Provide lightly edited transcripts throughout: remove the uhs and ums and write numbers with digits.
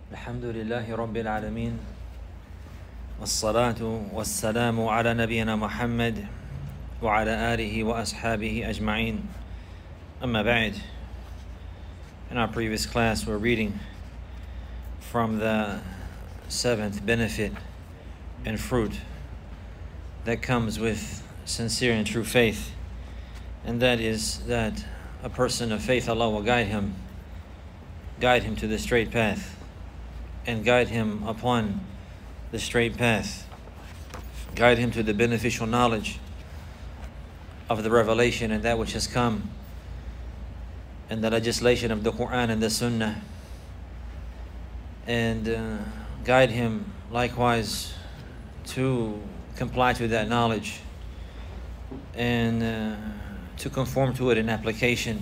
الحمد لله رب العالمين والصلاة والسلام على نبينا محمد وعلى آله وأصحابه أجمعين. أما بعد. In our previous class, we're reading from the seventh benefit and fruit that comes with sincere and true faith, and that is that a person of faith, Allah will guide him to the straight path and guide him upon the straight path, guide him to the beneficial knowledge of the revelation and that which has come and the legislation of the Quran and the Sunnah, and guide him likewise to comply to that knowledge and to conform to it in application,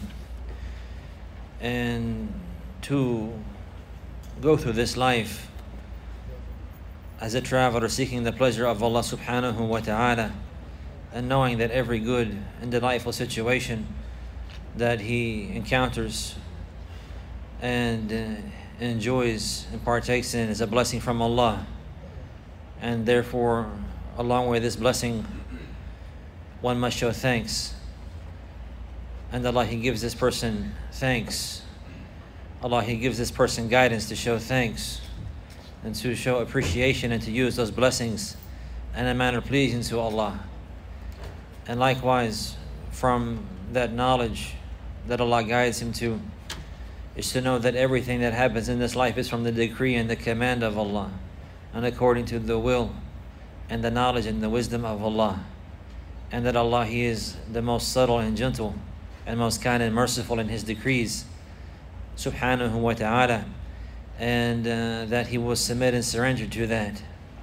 and to go through this life as a traveler seeking the pleasure of Allah subhanahu wa ta'ala, and knowing that every good and delightful situation that he encounters and enjoys and partakes in is a blessing from Allah, and therefore along with this blessing one must show thanks, and Allah, He gives this person thanks. Allah, He gives this person guidance to show thanks and to show appreciation and to use those blessings in a manner pleasing to Allah. And likewise, from that knowledge that Allah guides him to, is to know that everything that happens in this life is from the decree and the command of Allah, and according to the will and the knowledge and the wisdom of Allah, and that Allah, He is the most subtle and gentle and most kind and merciful in His decrees subhanahu wa ta'ala, and that he will submit and surrender to that.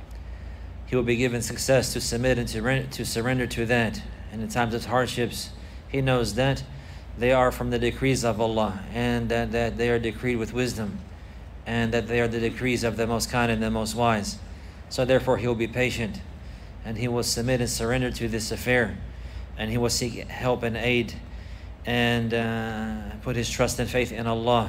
He will be given success to submit and to surrender to that. And in times of hardships, he knows that they are from the decrees of Allah, and that they are decreed with wisdom, and that they are the decrees of the most kind and the most wise. So therefore he will be patient, and he will submit and surrender to this affair, and he will seek help and aid, and put his trust and faith in Allah.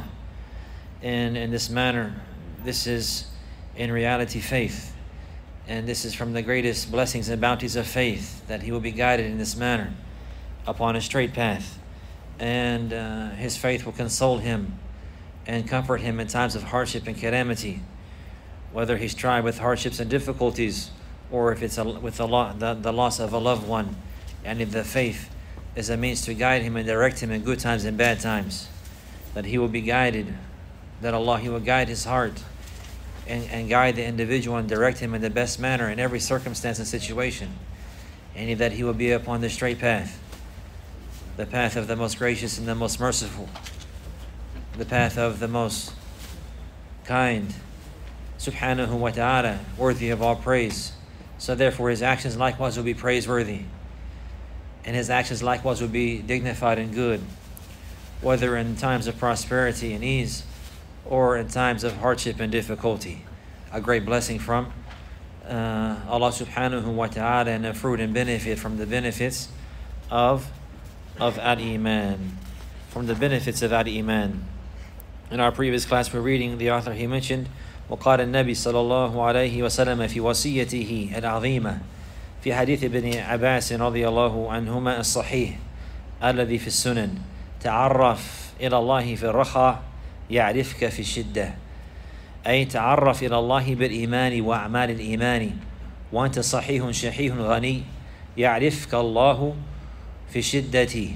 And in this manner, this is in reality faith, and this is from the greatest blessings and bounties of faith, that he will be guided in this manner upon a straight path, and his faith will console him and comfort him in times of hardship and calamity, whether he's tried with hardships and difficulties, or if it's with the loss of a loved one, and if the faith is a means to guide him and direct him in good times and bad times, that he will be guided, that Allah, He will guide his heart and guide the individual and direct him in the best manner in every circumstance and situation, and that he will be upon the straight path, the path of the most gracious and the most merciful, the path of the most kind, subhanahu wa ta'ala, worthy of all praise. So therefore his actions likewise will be praiseworthy, and his actions likewise will be dignified and good, whether in times of prosperity and ease or in times of hardship and difficulty. A great blessing from Allah subhanahu wa ta'ala, and a fruit and benefit from the benefits of al-Iman. From the benefits of al-Iman. In our previous class we're reading, the author, he mentioned, وقال النبي صلى الله عليه وسلم في وصيته العظيمة في حديث ابن عباس رضي الله عنهما الصحيح الذي في السنن: تعرف إلى الله في الرخاء يعرفك في الشدة. أي تعرف إلى الله بالإيمان وأعمال الإيمان وأنت صحيح شحيح غني، يعرفك الله في الشدة،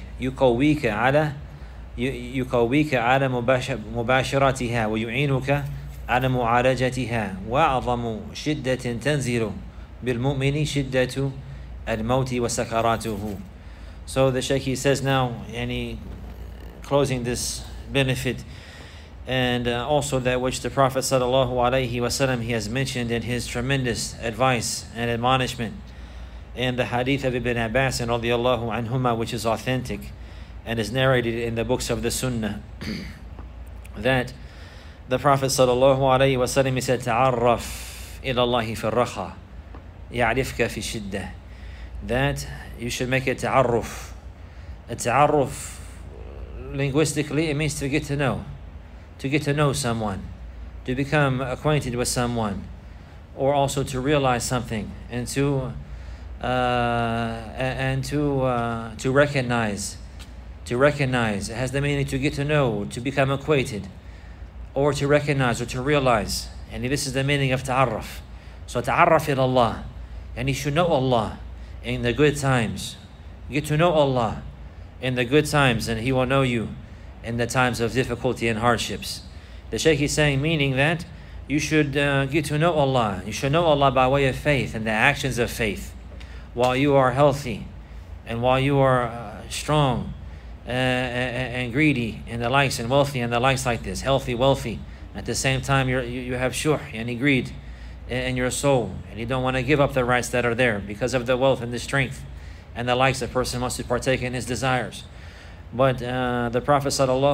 يقويك على مباشرتها ويعينك على معالجتها، وأعظم شدة تنزل بالمؤمن شدة الموت وسكراته. So the Shaykh, he says now, closing this benefit, and also that which the Prophet sallallahu alaihi wasallam, he has mentioned in his tremendous advice and admonishment, and the hadith of Ibn Abbas and radiallahu anhuma, which is authentic and is narrated in the books of the Sunnah, that the Prophet sallallahu alaihi wasallam, he said, تعرف إلى الله في الرخاء يعرفك في الشدة, that you should make it ta'arruf. A ta'arruf, linguistically, it means to get to know someone, to become acquainted with someone, or also to realize something, and to recognize. To recognize, it has the meaning to get to know, to become acquainted, or to recognize, or to realize. And this is the meaning of ta'arraf. So ta'arraf ila Allah, and you should know Allah in the good times. Get to know Allah in the good times, and He will know you in the times of difficulty and hardships. The Shaykh is saying, meaning that you should get to know Allah. You should know Allah by way of faith and the actions of faith, while you are healthy, and while you are strong and greedy and the likes, and wealthy and the likes like this. Healthy, wealthy. At the same time, you have shuh and greed in your soul, and you don't want to give up the rights that are there because of the wealth and the strength and the likes. A person wants to partake in his desires. But the Prophet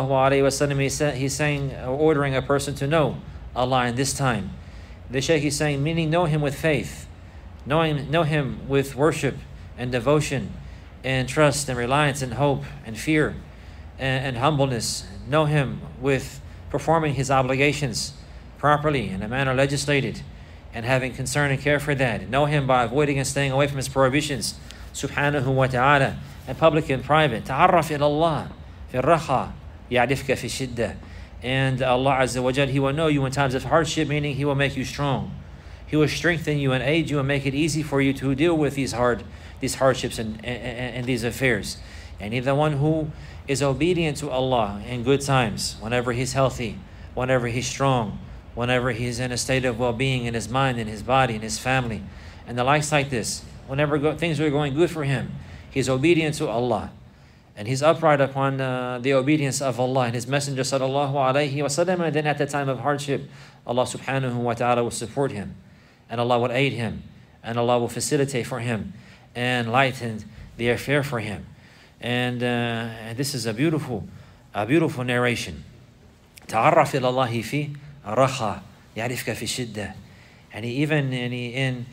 ﷺ, he's saying, ordering a person to know Allah in this time. The Shaykh is saying, meaning know Him with faith, know Him with worship and devotion and trust and reliance and hope and fear and humbleness. Know Him with performing His obligations properly in a manner legislated, and having concern and care for that. Know Him by avoiding and staying away from His prohibitions, subhanahu wa ta'ala, and public and private. Ta'arraf ila Allah fi raha ya'rifka fi shiddah. And Allah Azza wa Jal, He will know you in times of hardship, meaning He will make you strong. He will strengthen you and aid you and make it easy for you to deal with these hardships and these affairs. And He's the one who is obedient to Allah in good times, whenever he's healthy, whenever he's strong, whenever he's in a state of well-being in his mind, in his body, in his family, and the likes like this. Whenever things are going good for him, he's obedient to Allah, and he's upright upon the obedience of Allah and His Messenger sallallahu alaihi wasallam. And then at the time of hardship, Allah subhanahu wa ta'ala will support him, and Allah will aid him, and Allah will facilitate for him and lighten the affair for him. And this is a beautiful narration. Ta'arraf ila Allahi fi raha ya'rifka fi shiddah. And even in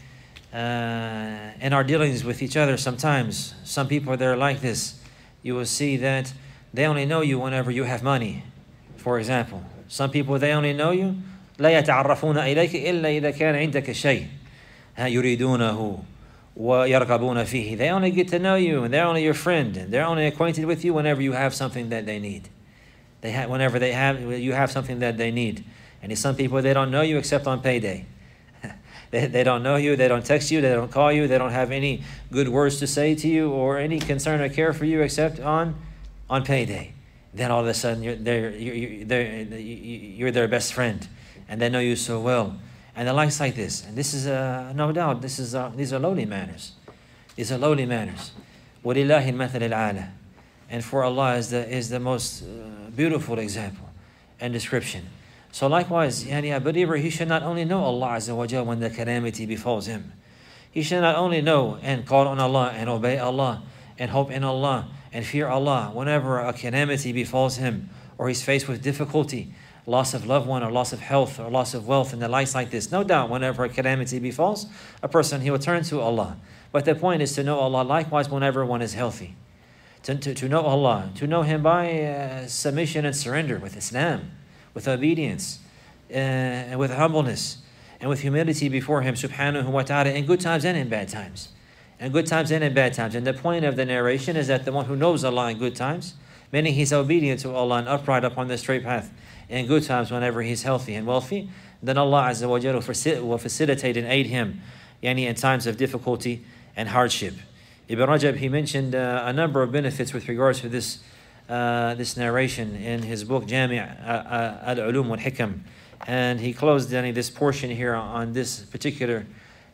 our dealings with each other, sometimes some people, they're like this. You will see that they only know you whenever you have money. For example, some people, they only know you لا يتعرفون إليك إلا إذا كان عندك شيء يريدونه ويرغبون فيه. They only get to know you, and they're only your friend, and they're only acquainted with you whenever you have something that they need. Whenever you have something that they need. And some people, they don't know you except on payday. They don't know you, they don't text you, they don't call you, they don't have any good words to say to you or any concern or care for you except on payday. Then all of a sudden you're their best friend, and they know you so well, and the likes like this. And this is no doubt, these are lowly manners. These are lowly manners. وَلِلَّهِ الْمَثَلِ الْعَالَى. And for Allah is the most beautiful example and description. So likewise, a believer, he should not only know Allah Azza wa Jal when the calamity befalls him. He should not only know and call on Allah and obey Allah and hope in Allah and fear Allah whenever a calamity befalls him, or he's faced with difficulty, loss of loved one, or loss of health, or loss of wealth, and the likes like this. No doubt, whenever a calamity befalls a person, he will turn to Allah. But the point is to know Allah likewise whenever one is healthy. To know Allah, to know Him by submission and surrender, with Islam, with obedience, and with humbleness, and with humility before Him subhanahu wa ta'ala, in good times and in bad times. In good times and in bad times. And the point of the narration is that the one who knows Allah in good times, meaning he's obedient to Allah and upright upon the straight path in good times, whenever he's healthy and wealthy, then Allah Azza wa Jalla will facilitate and aid him in times of difficulty and hardship. Ibn Rajab, he mentioned a number of benefits with regards to this narration in his book Jami' al-Ulum wal-Hikam, and he closed this portion here on this particular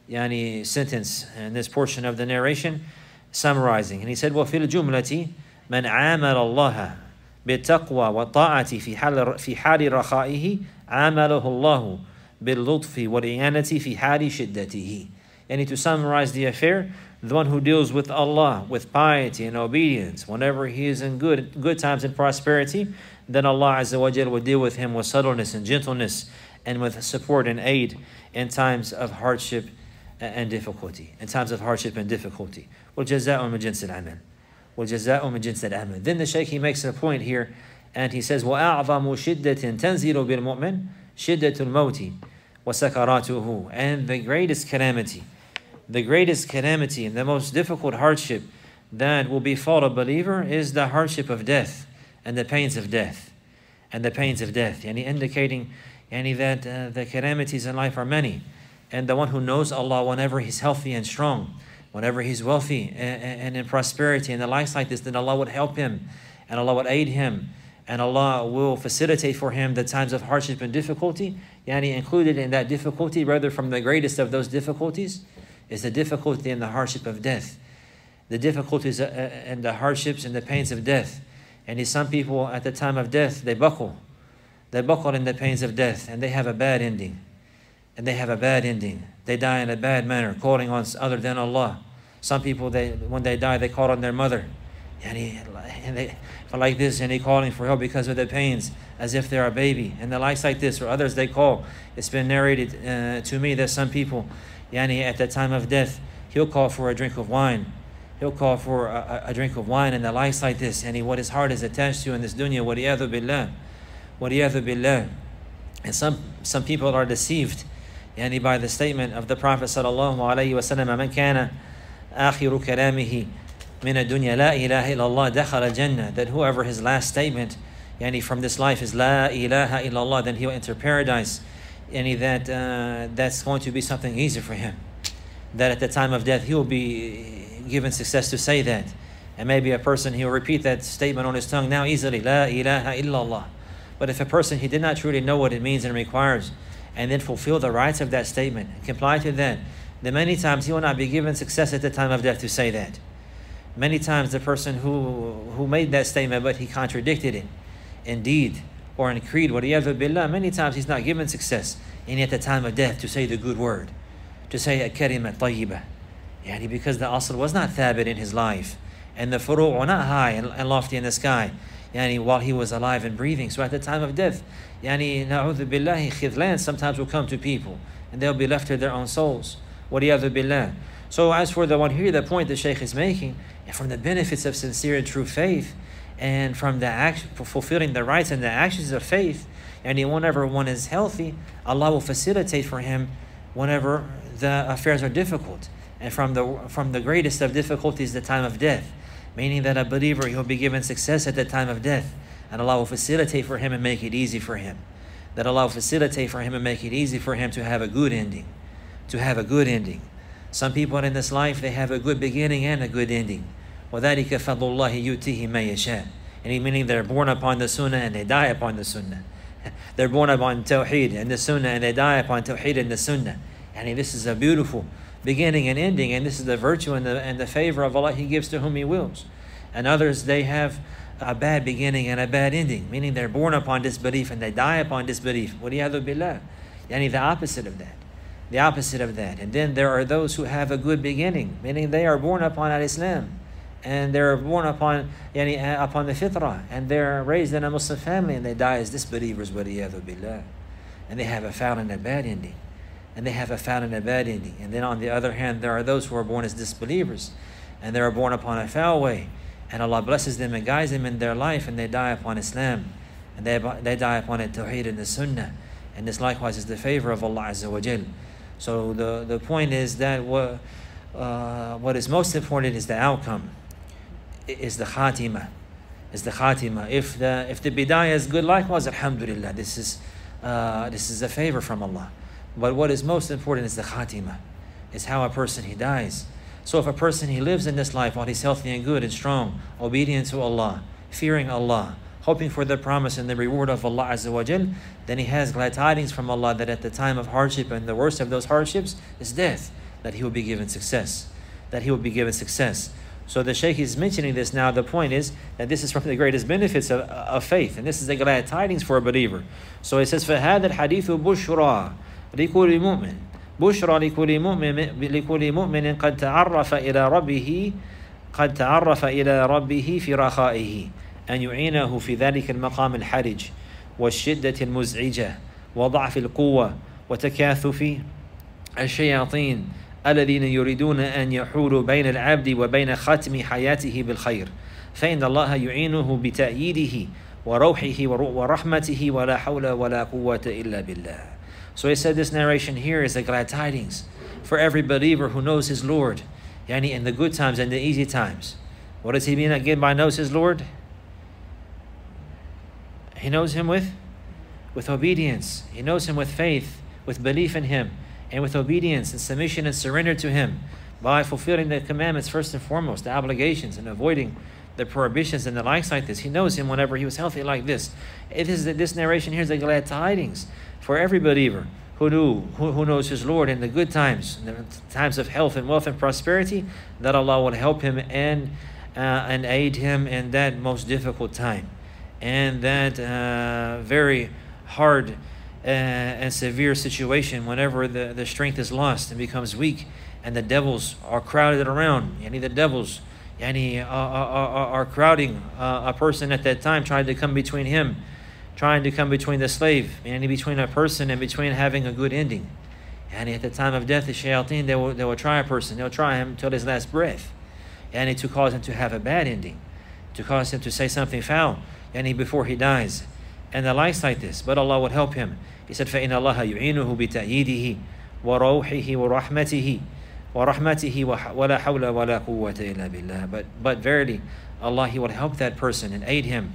sentence and this portion of the narration, summarizing. And he said, وَفِي الْجُمْلَةِ مَنْ عَامَلَ اللَّهَ بِالتَّقْوَى وَالطَّاعَةِ فِي حَالِ رَخَائِهِ عَامَلَهُ اللَّهُ بِاللُّطْفِ وَالْإِعَانَةِ فِي حَالِ شِدَّتِهِ. And to summarize the affair, the one who deals with Allah with piety and obedience whenever he is in good times and prosperity, then Allah Azza wa Jalla will deal with him with subtleness and gentleness, and with support and aid in times of hardship and difficulty. In times of hardship and difficulty. وَالْجَزَاءُ مِنْ جِنْسِ الْعَمَلِ. وَالْجَزَاءُ مِنْ جِنْسِ الْعَمَلِ. Then the Shaykh, he makes a point here, and he says, وَأَعْظَمُ شِدَّةٍ تَنْزِلُ بِالْمُؤْمِنِ شِدَّةُ الْمَوْتِ وَسَكَرَاتُهُ. And the greatest calamity and the most difficult hardship that will befall a believer is the hardship of death and the pains of death. Yani indicating that the calamities in life are many. And the one who knows Allah, whenever he's healthy and strong, whenever he's wealthy and in prosperity and the likes like this, then Allah would help him and Allah would aid him and Allah will facilitate for him the times of hardship and difficulty. Yani included in that difficulty, rather from the greatest of those difficulties, is the difficulty and the hardship of death. The difficulties and the hardships and the pains of death. And some people at the time of death, they buckle in the pains of death and they have a bad ending. They die in a bad manner, calling on other than Allah. Some people, when they die, they call on their mother. And they like this, and they calling for help because of the pains, as if they're a baby. And the likes like this, or others they call. It's been narrated to me that some people, at the time of death, he'll call for a drink of wine. He'll call for a drink of wine and the likes like this. And what his heart is attached to in this dunya, وَلِيَذُ بِاللَّهِ. And some people are deceived by the statement of the Prophet sallallahu alaihi wasallam, مَنْ كَانَ آخِرُ كَلَامِهِ مِنَ الدُّنْيَا لَا إِلَهَ إِلَّا اللَّهِ دَخَلَ الْجَنَّةِ. That whoever his last statement from this life is La ilaha illallah, then he'll enter paradise. That's going to be something easy for him. That at the time of death he will be given success to say that. And maybe a person, he'll repeat that statement on his tongue now easily, La ilaha illallah. But if a person, he did not truly know what it means and requires, and then fulfill the rights of that statement, comply to that, then many times he will not be given success at the time of death to say that. Many times the person who made that statement, but he contradicted it in deed or in creed, وَلِيَذُ بِاللَّهِ, many times he's not given success, and at the time of death to say the good word, to say a kalima tayyibah. Because the asl was not thabit in his life, and the furu' were not high and lofty in the sky, while he was alive and breathing. So at the time of death, na'udhu billahi, khidlan sometimes will come to people, and they'll be left to their own souls. وَلِيَذُ بِاللَّهِ. So as for the one here, the point the Shaykh is making, and from the benefits of sincere and true faith, and from the fulfilling the rights and the actions of faith, whenever one is healthy, Allah will facilitate for him whenever the affairs are difficult. And from the greatest of difficulties, the time of death, meaning that a believer, he'll be given success at the time of death, and Allah will facilitate for him and make it easy for him. That Allah will facilitate for him and make it easy for him to have a good ending. Some people in this life, they have a good beginning and a good ending. وَذَلِكَ فَضْلُ اللَّهِ يُؤْتِيهِ مَن يَشَاءُ. And meaning they're born upon the sunnah and they die upon the sunnah. They're born upon tawheed and the sunnah and they die upon tawheed and the sunnah. This is a beautiful beginning and ending, and this is the virtue and the favor of Allah. He gives to whom He wills. And others, they have a bad beginning and a bad ending, meaning they're born upon disbelief and they die upon disbelief. وَلِيَذُ بِاللَّهِ. The opposite of that. And then there are those who have a good beginning, meaning they are born upon al-Islam, and they're born upon upon the fitrah, and they're raised in a Muslim family, and they die as disbelievers. وَلِيَذُ بِاللَّهِ. And they have a foul and a bad ending. And then on the other hand, there are those who are born as disbelievers, and they are born upon a foul way, and Allah blesses them and guides them in their life, and they die upon Islam, and they die upon the Tawheed and the Sunnah. And this likewise is the favor of Allah Azza wa Jal. So the point is that what is most important is the outcome, is the khatimah. If the bidayah is good, likewise, alhamdulillah, this is a favor from Allah. But what is most important is the khatimah, is how a person he dies. So if a person he lives in this life while he's healthy and good and strong, obedient to Allah, fearing Allah, hoping for the promise and the reward of Allah Azza wa Jal, then he has glad tidings from Allah that at the time of hardship, and the worst of those hardships is death, that he will be given success. So the Shaykh is mentioning this now. The point is that this is from the greatest benefits of faith, and this is the glad tidings for a believer. So it says, فَهَذَا الْحَدِيثُ بُشْرَى لكل مؤمن بشرى لكل مؤمن قد تعرف إلى ربه في رخائه أن يعينه في ذلك المقام الحرج والشدة المزعجة وضعف القوة وتكاثف الشياطين الذين يريدون أن يحولوا بين العبد وبين ختم حياته بالخير، فإن الله يعينه بتأييده وروحه ورحمته ولا حول ولا قوة إلا بالله. So he said this narration here is the glad tidings for every believer who knows his Lord, yani in the good times and the easy times. What does he mean again by knows his Lord? He knows him with obedience. He knows him with faith, with belief in him, and with obedience and submission and surrender to him by fulfilling the commandments first and foremost, the obligations, and avoiding the prohibitions and the likes like this. He knows him whenever he was healthy like this. This narration here is the glad tidings for every believer who knows his Lord in the good times, in the times of health and wealth and prosperity, that Allah will help him and aid him in that most difficult time, and that very hard and severe situation whenever the strength is lost and becomes weak and the devils are crowded around. The devils are crowding a person at that time, trying to come between the slave, between a person and between having a good ending. And at the time of death, the shayateen, they will try a person, they'll try him till his last breath, and to cause him to have a bad ending, to cause him to say something foul, before he dies, and the likes like this. But Allah would help him. He said, فَإِنَّ اللَّهَ يُعِينُهُ بِتَأْيِيدِهِ وَرَوْحِهِ وَرَحْمَتِهِ وَرَحْمَتِهِ وَلَا حَوْلَ وَلَا قُوَّةَ إِلَّا بِاللَّهِ. But verily, Allah, He will help that person and aid him.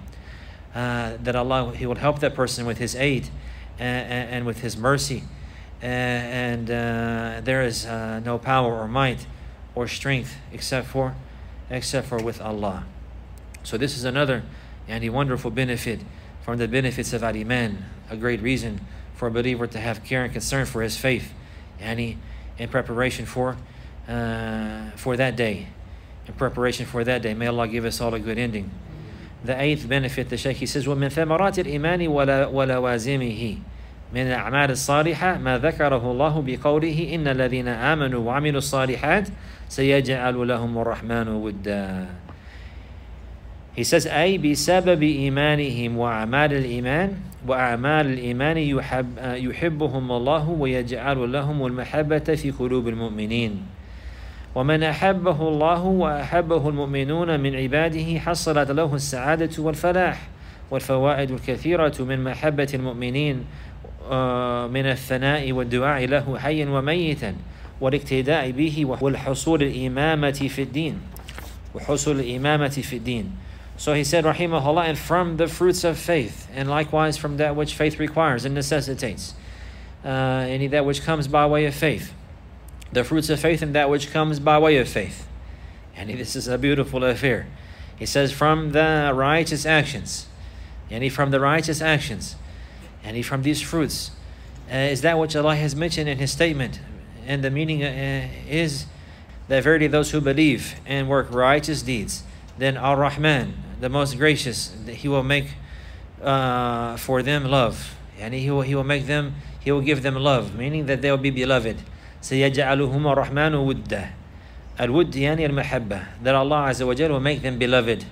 He will help that person with His aid and with His mercy. And there is no power or might or strength except for with Allah. So this is another wonderful benefit from the benefits of Al-Iman, a great reason for a believer to have care and concern for his faith, in preparation for that day. In preparation for that day. May Allah give us all a good ending. The eighth benefit, the Shaykh, he says, وَمِن ثَمَرَاتِ الْإِيمَانِ وَلَوَازِمِهِ من الأعمال الصالحة ما ذكره الله بقوله إن الذين آمنوا وعملوا الصالحات سيجعل لهم الرحمن ودا. He says, أي بسبب إيمانهم وأعمال الإيمان يحبهم الله ويجعل لهم المحبة في قلوب المؤمنين. ومن أحبه الله وأحبه المؤمنون من عباده حصلت له السعادة والفلاح والفوائد الكثيرة من محبة المؤمنين من الثناء والدعاء له حيا وميتا والاقتداء به والحصول الإمامة في الدين. So he said, rahimahullah, and from the fruits of faith, and likewise from that which faith requires and necessitates, any that which comes by way of faith, the fruits of faith and that which comes by way of faith. And this is a beautiful affair. He says, from the righteous actions, and from these fruits, is that which Allah has mentioned in His statement. And the meaning is that verily those who believe and work righteous deeds, then Ar-Rahman, the most gracious, He will make for them love. And He will give them love, meaning that they will be beloved. سَيَجْعَلُهُمَ الرَّحْمَنُ وُدَّةً. Al-Wudd yani al-Mahabba, that Allah Azza wa Jal will make them beloved.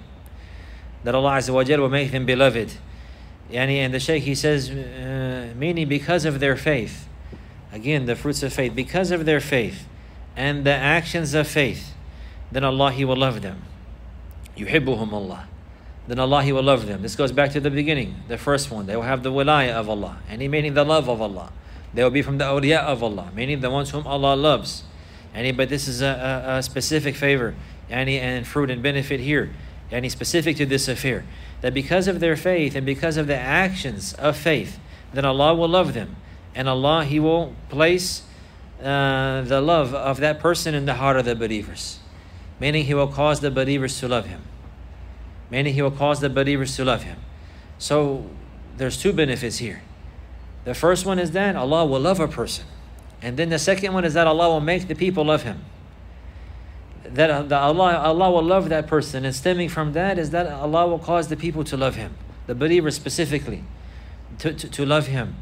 And the Shaykh, he says, meaning because of their faith, again the fruits of faith, because of their faith and the actions of faith, then Allah, He will love them. يُحِبُّهُمْ Allah. Then Allah, He will love them. This goes back to the beginning, the first one. They will have the wilayah of Allah, meaning the love of Allah. They will be from the awliya of Allah, meaning the ones whom Allah loves. But this is a specific favor and fruit and benefit here, specific to this affair, that because of their faith and because of the actions of faith, then Allah will love them. And Allah, He will place the love of that person in the heart of the believers, meaning He will cause the believers to love Him. So there's two benefits here. The first one is that Allah will love a person. And then the second one is that Allah will make the people love Him. That Allah will love that person, and stemming from that is that Allah will cause the people to love Him, the believers specifically, to love Him.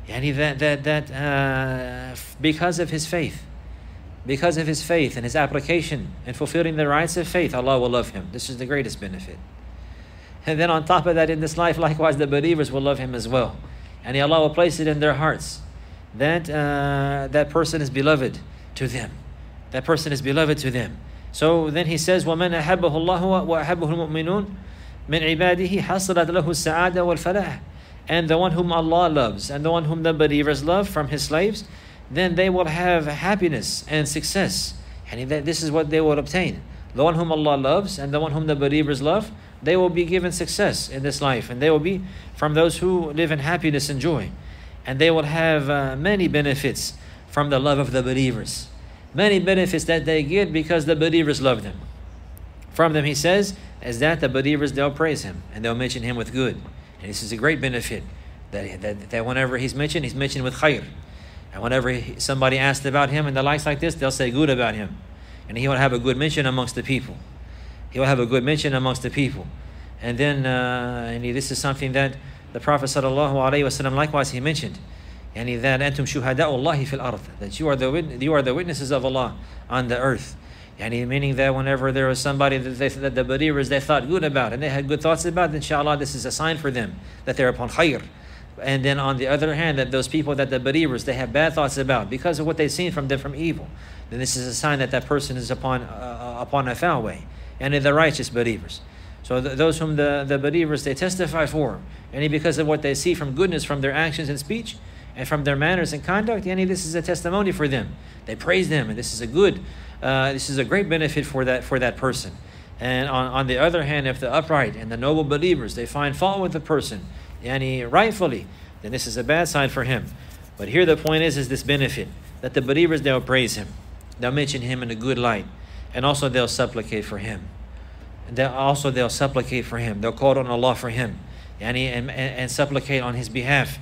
Because of his faith and his application and fulfilling the rights of faith, Allah will love him. This is the greatest benefit. And then on top of that, in this life, likewise, the believers will love Him as well. And Allah will place it in their hearts that that person is beloved to them. So then He says, وَمَنْ أَحَبَّهُ اللَّهُ وَأَحَبَّهُ الْمُؤْمِنُونَ من عباده حصلت له السعادة والفلاح. And the one whom Allah loves and the one whom the believers love from his slaves, then they will have happiness and success. And this is what they will obtain. The one whom Allah loves and the one whom the believers love, they will be given success in this life, and they will be from those who live in happiness and joy. And they will have many benefits from the love of the believers. Many benefits that they get because the believers love them. From them, he says, is that the believers, they'll praise him and they'll mention him with good. And this is a great benefit, that whenever he's mentioned with khair. And whenever somebody asked about him and the likes like this, they'll say good about him. And he will have a good mention amongst the people. He will have a good mention amongst the people. And then this is something that the Prophet ﷺ likewise he mentioned. And that antum shuhada'ullahi fil ard, that you are the witnesses of Allah on the earth. And meaning that whenever there was somebody that the believers they thought good about and they had good thoughts about, inshallah, this is a sign for them that they're upon khair. And then on the other hand, that those people that the believers they have bad thoughts about because of what they've seen from them from evil, then this is a sign that person is upon a foul way. And in the righteous believers. So those whom the believers they testify for, and because of what they see from goodness from their actions and speech and from their manners and conduct, this is a testimony for them. They praise them, and this is a great benefit for that person. And on the other hand, if the upright and the noble believers they find fault with the person, rightfully, then this is a bad sign for him. But here the point is this benefit, that the believers they'll praise him, they'll mention him in a good light, and also they'll supplicate for him. They'll supplicate for him. They'll call on Allah for him, and supplicate on his behalf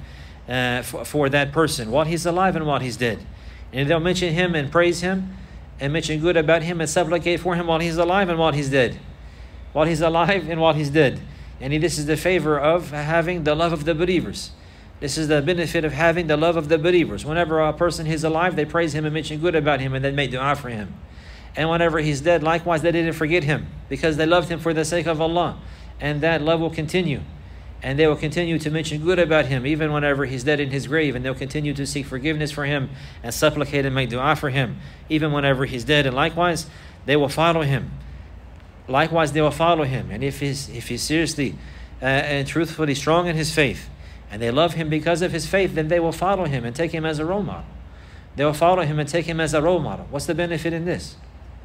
for that person while he's alive and while he's dead. And they'll mention him and praise him and mention good about him and supplicate for him while he's alive and while he's dead. While he's alive and while he's dead. And this is the favor of having the love of the believers. This is the benefit of having the love of the believers. Whenever a person is alive, they praise him and mention good about him and then make dua for him. And whenever he's dead, likewise, they didn't forget him because they loved him for the sake of Allah. And that love will continue. And they will continue to mention good about him even whenever he's dead in his grave. And they'll continue to seek forgiveness for him and supplicate and make dua for him even whenever he's dead. And likewise, they will follow him. Likewise, they will follow him. And if he's seriously and truthfully strong in his faith, and they love him because of his faith, then they will follow him and take him as a role model. They will follow him and take him as a role model. What's the benefit in this?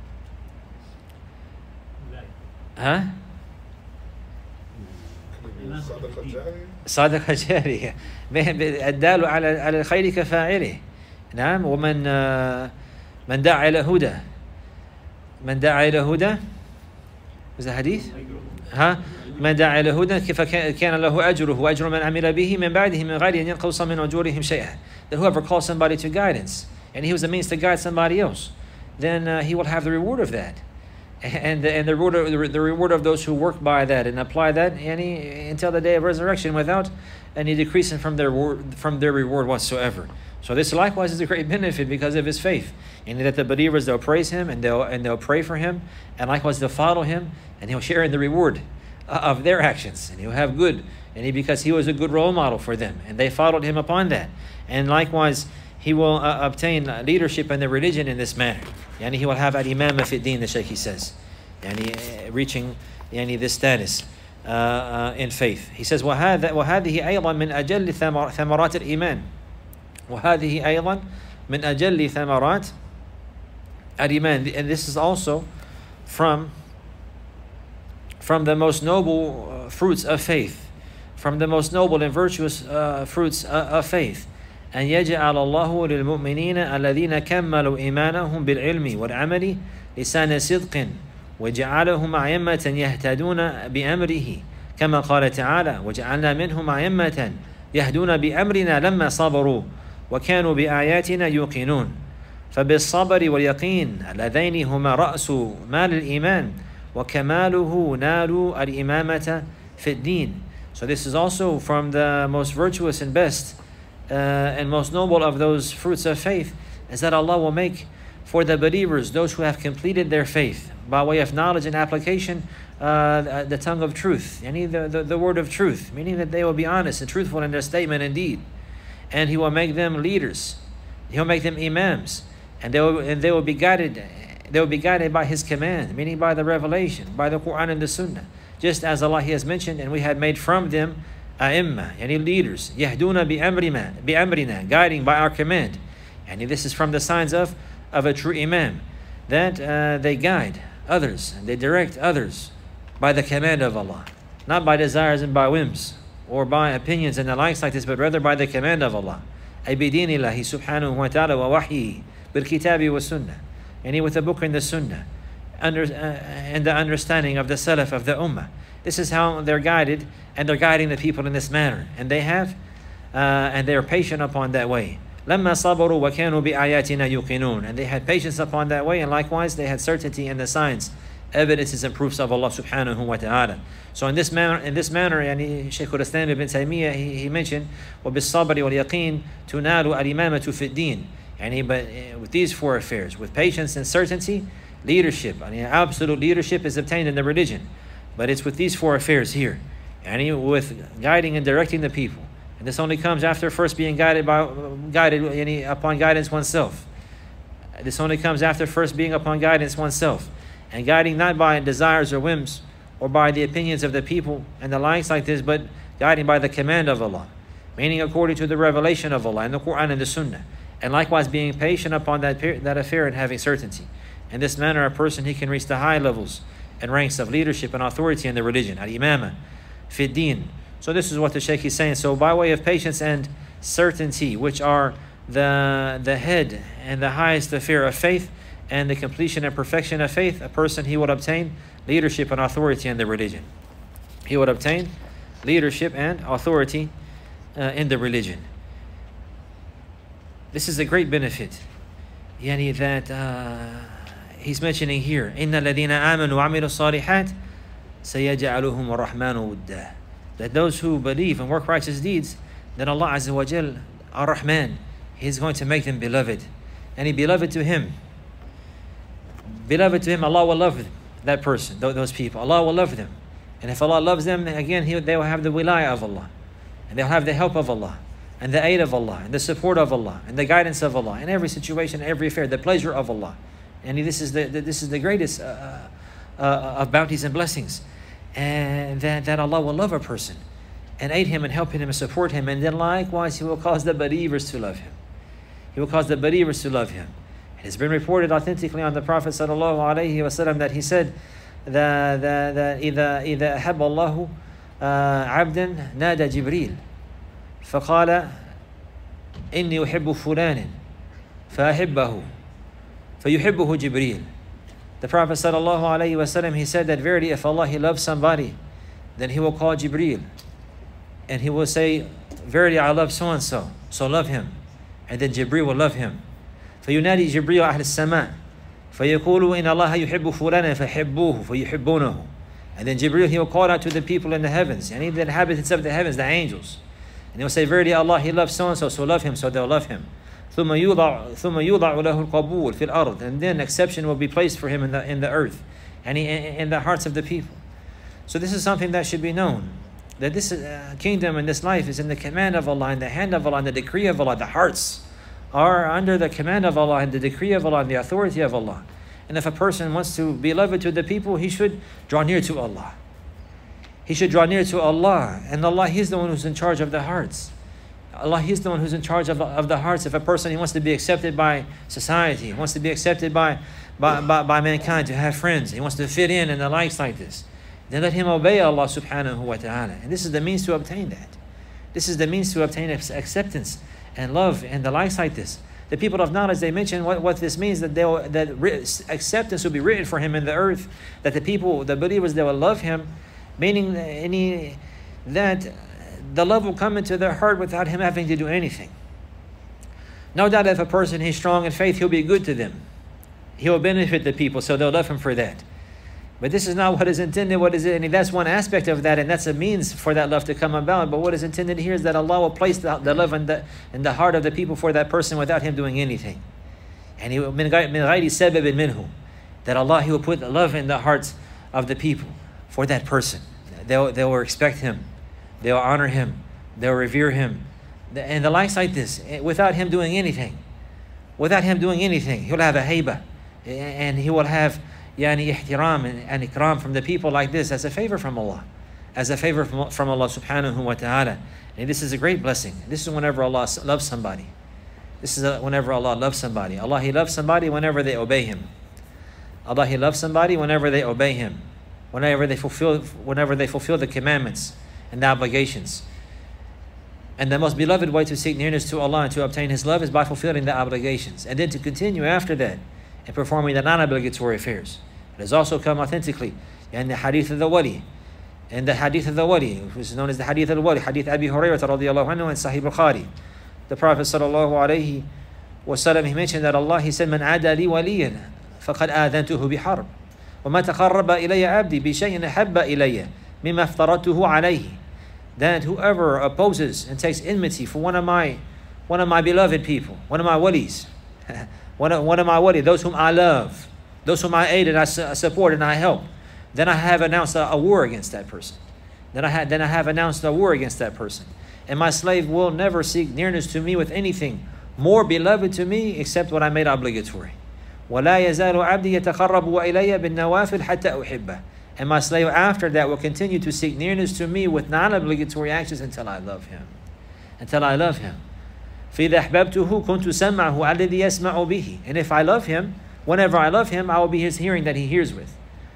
Huh? صدقة جارية الدال على الخير كفاعله. نعم. ومن دعا إلى هدى was the hadith? من دعا إلى هدى فكان له أجره وأجر من عمل به من بعده من غير أن ينقص من أجورهم شيئا. That whoever calls somebody to guidance and he was a means to guide somebody else, then he will have the reward of that. And the reward of those who work by that and apply that until the day of resurrection without any decreasing from their reward whatsoever. So this likewise is a great benefit because of his faith, and that the believers they'll praise him and they'll pray for him, and likewise they'll follow him, and he'll share in the reward of their actions, and he'll have good, because he was a good role model for them, and they followed him upon that, and likewise he will obtain leadership in the religion in this manner. He will have al-imama fi din, the Shaykh he says, reaching this status in faith. He says وهذه أيضا من أجل ثمرات الإيمان. وهذه أيضا من أجل ثمرات الإيمان. And this is also from the most noble fruits of faith, from the most noble and virtuous fruits of faith. أن يجعل الله للمؤمنين الذين كملوا إيمانهم بالعلم والعمل لسان صدق وجعلهم أئمة يهتدون بأمره كما قال تعالى وجعلنا منهم أئمة يهدون بأمرنا لما صبروا وكانوا بآياتنا يوقنون فبالصبر واليقين اللذين هما رأس مال الإيمان وكماله نالوا الإمامة في الدين. So this is also from the most virtuous and best and most noble of those fruits of faith, is that Allah will make for the believers, those who have completed their faith by way of knowledge and application, the tongue of truth, the word of truth, meaning that they will be honest and truthful in their statement and deed, and He will make them leaders, He will make them imams, and they will be guided. They will be guided by His command, meaning by the revelation, by the Quran and the Sunnah. just as Allah He has mentioned, and we had made from them a'imma, yani leaders, yahduna bi-amrina, guiding by our command. And this is from the signs of a true imam, that they guide others, and they direct others by the command of Allah, not by desires and by whims, or by opinions and the likes like this, but rather by the command of Allah. أي بدين الله سبحانه وتعالى ووحيه بالكتاب والسنة, and with the book and the sunnah, and the understanding of the salaf of the ummah. This is how they're guided, and they're guiding the people in this manner, and they have and they are patient upon that way. لما صبروا وكانوا بآياتنا يوقنون, and they had patience upon that way, and likewise they had certainty in the signs, evidences and proofs of Allah subhanahu wa ta'ala. So in this manner, يعني Shaykh al-Islam ibn Taymiyyah, he mentioned وبالصبر واليقين تنال الإمامة في الدين, and but with these four affairs, with patience and certainty, leadership, absolute leadership is obtained in the religion. But it's with these four affairs here, and with guiding and directing the people. And this only comes after first being guided upon guidance oneself. This only comes after first being upon guidance oneself, and guiding not by desires or whims, or by the opinions of the people and the likes like this, but guiding by the command of Allah, meaning according to the revelation of Allah and the Quran and the Sunnah, and likewise being patient upon that affair and having certainty. In this manner, a person, he can reach the high levels and ranks of leadership and authority in the religion, al-imama fi din. So this is what the Shaykh is saying. So by way of patience and certainty, which are the head and the highest affair of faith, and the completion and perfection of faith, a person, he would obtain leadership and authority in the religion. He would obtain leadership and authority in the religion. This is a great benefit, yani that he's mentioning here. إِنَّ الَّذِينَ آمَنُوا وَعَمِلُوا الصَّالِحَاتِ سَيَجْعَلُهُمُ الرَّحْمَنُ وُدًّا. That those who believe and work righteous deeds, then Allah Azza wa Jal, Ar-Rahman, He's going to make them beloved. And He beloved to Him. Beloved to Him, Allah will love that person, those people. Allah will love them. And if Allah loves them, again, they will have the wilayah of Allah. And they'll have the help of Allah, and the aid of Allah, and the support of Allah, and the guidance of Allah, in every situation, every affair, the pleasure of Allah. And this is the greatest of bounties and blessings. And that Allah will love a person, and aid him, and help him, and support him. And then likewise, He will cause the believers to love him. He will cause the believers to love him. It has been reported authentically on the Prophet ﷺ that he said that إذا أحب الله عبدا نادى جبريل فقال إني أحب فلانا فأحبه فيحبه جبريل. The Prophet ﷺ, he said that verily if Allah, He loves somebody, then He will call Jibreel, and He will say, verily I love so and so, so love him. And then Jibreel will love him. فينادي جبريل أهل السماء فيقول إن الله يحب فلانا فحبوه فيحبونه. And then Jibreel, he will call out to the people in the heavens, and the inhabitants of the heavens, the angels, and He will say, verily Allah, He loves so and so, so love him, so they'll love him. ثم يوضع له القبول في الأرض, and then exception will be placed for him in the earth, and in the hearts of the people. So this is something that should be known, that this kingdom and this life is in the command of Allah, in the hand of Allah, and the decree of Allah. The hearts are under the command of Allah, and the decree of Allah, and the authority of Allah. And if a person wants to be beloved to the people, he should draw near to Allah. He should draw near to Allah, and Allah, He's the one who's in charge of the hearts. Allah, He's the one who's in charge of the hearts. If a person, he wants to be accepted by society, he wants to be accepted by mankind, to have friends, he wants to fit in and the likes like this, then let him obey Allah subhanahu wa ta'ala. And this is the means to obtain that. This is the means to obtain acceptance and love and the likes like this. The people of knowledge, they mention what this means, that acceptance will be written for him in the earth, that the people, the believers, they will love him, meaning that the love will come into their heart without him having to do anything. No doubt if a person is strong in faith, he'll be good to them. He'll benefit the people, so they'll love him for that. But this is not what is intended. What is it? And that's one aspect of that, and that's a means for that love to come about. But what is intended here is that Allah will place the love in the heart of the people for that person without him doing anything. And He will that Allah, He will put the love in the hearts of the people for that person. They will respect him, they will honor him, they will revere him, and the likes like this, without him doing anything. Without him doing anything, he'll have a haiba, and he will have yani ihtiram and ikram from the people like this as a favor from Allah. As a favor from Allah subhanahu wa ta'ala. And this is a great blessing. This is whenever Allah loves somebody. This is whenever Allah loves somebody. Allah, He loves somebody whenever they obey Him. Allah, He loves somebody whenever they obey Him. Whenever they fulfill the commandments and the obligations. And the most beloved way to seek nearness to Allah and to obtain His love is by fulfilling the obligations. And then to continue after that in performing the non-obligatory affairs. It has also come authentically in the hadith of the wali. In the hadith of the wali, which is known as the hadith al-wali, hadith Abi Hurairah radiallahu anhu and Sahih Bukhari. The Prophet sallallahu alayhi wa sallam, he mentioned that Allah, He said, "Man ada li waliyan, faqad aadhantuhu biharb. وما تقرب إلي عبدي بشيء أحب إلي مما افترضته عليه." That whoever opposes and takes enmity for one of my beloved people, one of my walis, one of my wali, those whom I love, those whom I aid and I support and I help, then I have announced a war against that person. Then I have announced a war against that person. And my slave will never seek nearness to me with anything more beloved to me except what I made obligatory. وَلَا يَزَالُ عَبْدِي يَتَقَرَّبُ إِلَيَّ بِالنَّوَافِلِ حَتَّى أُحِبَّهُ. And my slave after that will continue to seek nearness to me with non-obligatory actions until I love him. Until I love him. فَإِذَا أَحْبَبْتُهُ كُنْتُ سَمْعَهُ الَّذِي يَسْمَعُ بِهِ. And if I love him, whenever I love him, I will be his hearing that he hears with.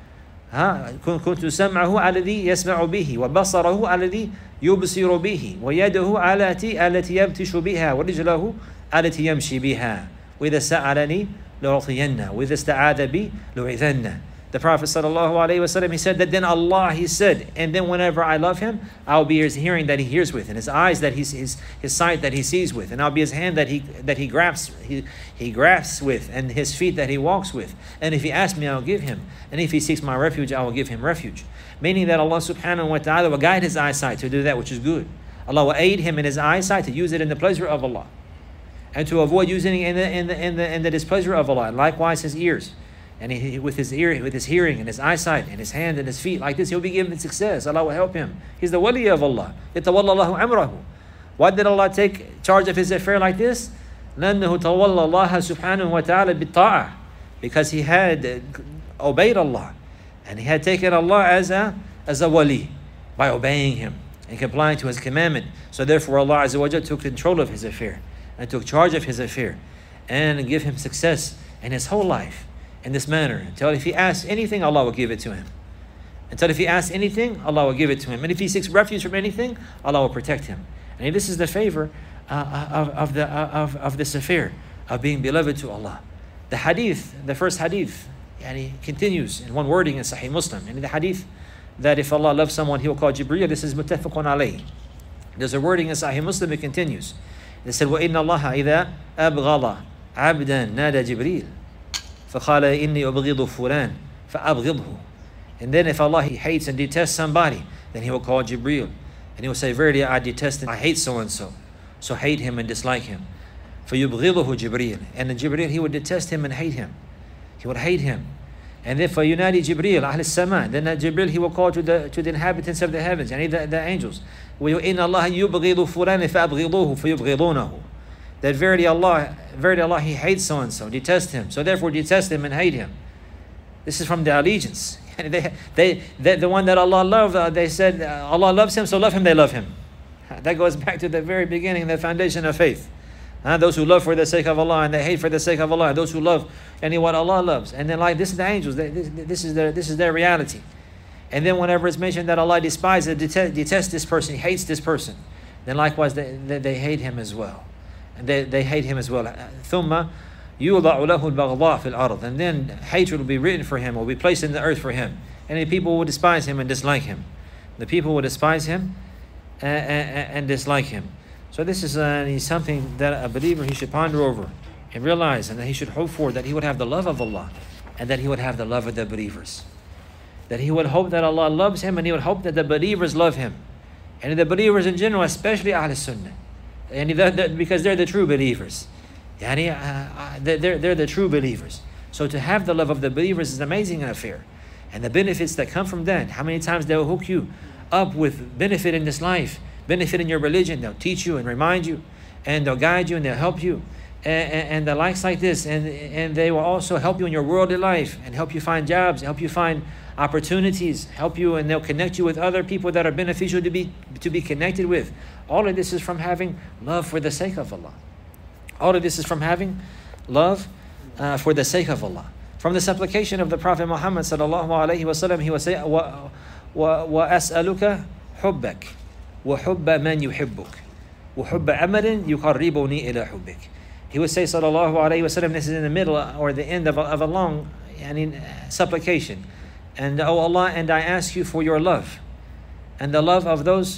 كنت سمعه الذي يسمع به وبصره الذي يبصر به ويده التي يبطش بها ورجله التي يمشي بها وإذا سألني لأعطينه وإذا استعاذ بي لأعيذنه. The Prophet ﷺ, he said that then Allah, He said, and then whenever I love him, I'll be his hearing that he hears with, and his eyes that his sight that he sees with, and I'll be his hand that he grasps with, and his feet that he walks with. And if he asks me, I'll give him. And if he seeks my refuge, I will give him refuge. Meaning that Allah subhanahu wa ta'ala will guide his eyesight to do that which is good. Allah will aid him in his eyesight to use it in the pleasure of Allah, and to avoid using it in the displeasure of Allah. And likewise his ears. And with his hearing and his eyesight and his hand and his feet, like this, he'll be given success. Allah will help him. He's the wali of Allah. يَتَوَلَّى اللَّهُ أَمْرَهُ. Why did Allah take charge of his affair like this? لَأَنَّهُ تَوَلَّى اللَّهَ سُبْحَانَهُ وَتَعَالَى بِالطَّاعَةِ. Because he had obeyed Allah. And he had taken Allah as a wali by obeying him and complying to his commandment. So therefore Allah Azza wa Jalla took control of his affair and took charge of his affair and give him success in his whole life. In this manner, until if he asks anything, Allah will give it to him. Until if he asks anything, Allah will give it to him. And if he seeks refuge from anything, Allah will protect him. And this is the favor of this affair of being beloved to Allah. The hadith, the first hadith, continues in one wording in Sahih Muslim. And the hadith that if Allah loves someone, He will call Jibreel. This is muttafaqun alayh. There's a wording in Sahih Muslim. It continues. They said, وَإِنَّ اللَّهَ إِذَا أَبْغَضَ عَبْدًا نَادَى جِبْرِيلَ فَقَالَ إِنِّي أُبْغِضُ فُلَانٍ فَأَبْغِضْهُ. And then if Allah, He hates and detests somebody, then He will call Jibreel. And He will say, verily I detest and I hate so-and-so. So hate him and dislike him. فَيُبْغِضُهُ Jibreel. And then Jibreel, he would detest him and hate him. He would hate him. And then فَيُنَادِي Jibreel أَهْلِ السَّمَاءِ. Then Jibreel, he will call to the inhabitants of the heavens, and the angels. وَإِنَّ اللَّهَ يُبْغِضُ فُلَانٍ فَأَبْغِضُوهُ فَيُبْغِضُونَهُ. That verily Allah, He hates so-and-so, detest him. So therefore detest him and hate him. This is from the allegiance. The one that Allah loved, they said, Allah loves him, so love him, they love him. That goes back to the very beginning, the foundation of faith. Those who love for the sake of Allah and they hate for the sake of Allah. Those who love what Allah loves. And then like this is the angels. This is their reality. And then whenever it's mentioned that Allah despises, detests this person, He hates this person, then likewise they hate him as well. And they hate him as well. ثُمَّ يُوضَعُ لَهُ الْبَغْضَاءُ فِي الْأَرْضِ. And then hatred will be written for him, will be placed in the earth for him. And the people will despise him and dislike him. The people will despise him and dislike him. So this is something that a believer, he should ponder over and realize, and that he should hope for, that he would have the love of Allah and that he would have the love of the believers. That he would hope that Allah loves him and he would hope that the believers love him. And the believers in general, especially Ahl Sunnah. And because they're the true believers. They're the true believers. So to have the love of the believers is an amazing affair. And the benefits that come from that, how many times they'll hook you up with benefit in this life, benefit in your religion. They'll teach you and remind you, and they'll guide you and they'll help you. and the likes like this, and they will also help you in your worldly life and help you find jobs, help you find opportunities, help you, and they'll connect you with other people that are beneficial to be connected with. All of this is from having love for the sake of Allah. All of this is from having love for the sake of Allah. From the supplication of the Prophet Muhammad sallallahu alaihi wasallam, he will say, "Wa as'aluka hubbak, wa hubba man yuhibbuk, wa hubba amalin yuqarribuni ila hubbik." He would say, sallallahu alaihi wasallam, this is in the middle or the end of a long supplication. And oh Allah, and I ask you for your love, and the love of those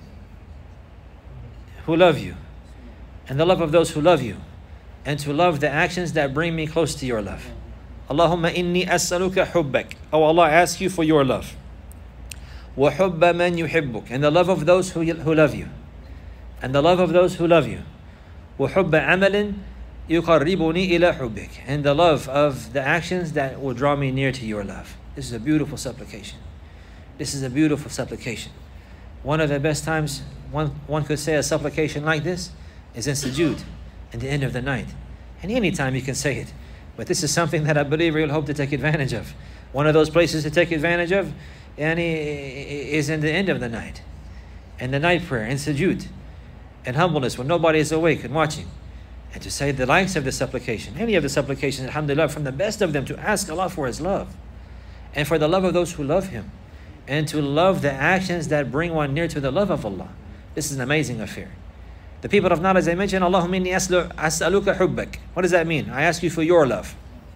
who love you, and the love of those who love you, and to love the actions that bring me close to your love. Allahumma inni as'aluka hubbak. Oh Allah, I ask you for your love. Wa hubba man yuhibbuk. And the love of those who love you. And the love of those who love you. Wa hubba amalin yuqarribuni ila hubbik. And the love of the actions that will draw me near to your love. This is a beautiful supplication. This is a beautiful supplication. One of the best times one could say a supplication like this is in sujood, at the end of the night. And any time you can say it. But this is something that I believe we'll hope to take advantage of. One of those places to take advantage of is in the end of the night. And the night prayer, in sujood, and humbleness when nobody is awake and watching. And to say the likes of the supplication, any of the supplications, alhamdulillah, from the best of them, to ask Allah for His love. And for the love of those who love Him. And to love the actions that bring one near to the love of Allah. This is an amazing affair. The people of knowledge, they mention, Allahumma inni as'aluka hubbak. What does that mean? I ask you for your love.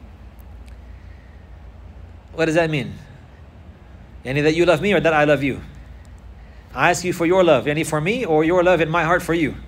What does that mean? Yani that you love me or that I love you? I ask you for your love. Yani for me or your love in my heart for you?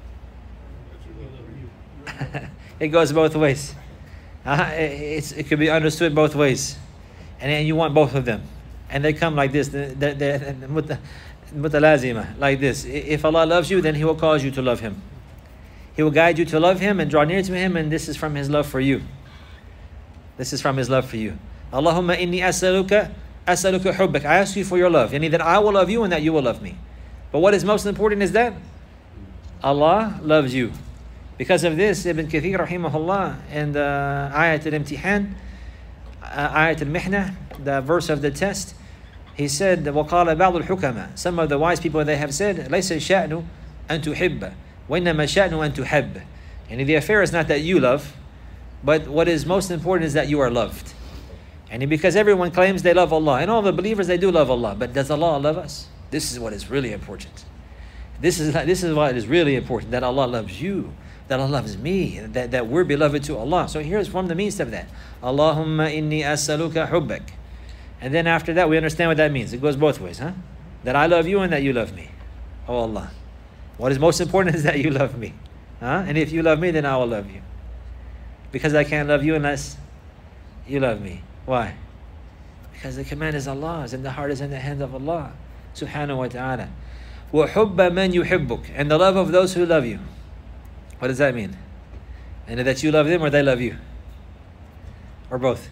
It goes both ways. It could be understood both ways. And then you want both of them. And they come like this. Mutalazima, like this. If Allah loves you, then He will cause you to love Him. He will guide you to love Him and draw near to Him, and this is from His love for you. This is from His love for you. Allahumma inni as'aluka hubbak. I ask you for your love, yani that I will love you and that you will love me. But what is most important is that Allah loves you. Because of this, Ibn Kathir rahimahullah and Ayat al-Imtihan, Ayat al-Mihna, the verse of the test, he said, وَقَالَ بَعْضُ الْحُكَمَةِ. Some of the wise people, they have said, لَيْسَ الشَّأْنُ أَن تُحِبَّ وَإِنَّمَا الشَّأْنُ أَن تُحَبَّ. And the affair is not that you love, but what is most important is that you are loved. And because everyone claims they love Allah, and all the believers, they do love Allah, but does Allah love us? This is what is really important. This is what is really important, that Allah loves you, that Allah loves me, that we're beloved to Allah. So here's from the means of that. Allahumma inni as'aluka hubbak. And then after that, we understand what that means. It goes both ways, huh? That I love you and that you love me. Oh Allah. What is most important is that you love me. Huh? And if you love me, then I will love you. Because I can't love you unless you love me. Why? Because the command is Allah's and the heart is in the hand of Allah subhanahu wa ta'ala. وَحُبَّ مَنْ يُحِبُّكَ. And the love of those who love you. What does that mean? And that you love them or they love you? Or both?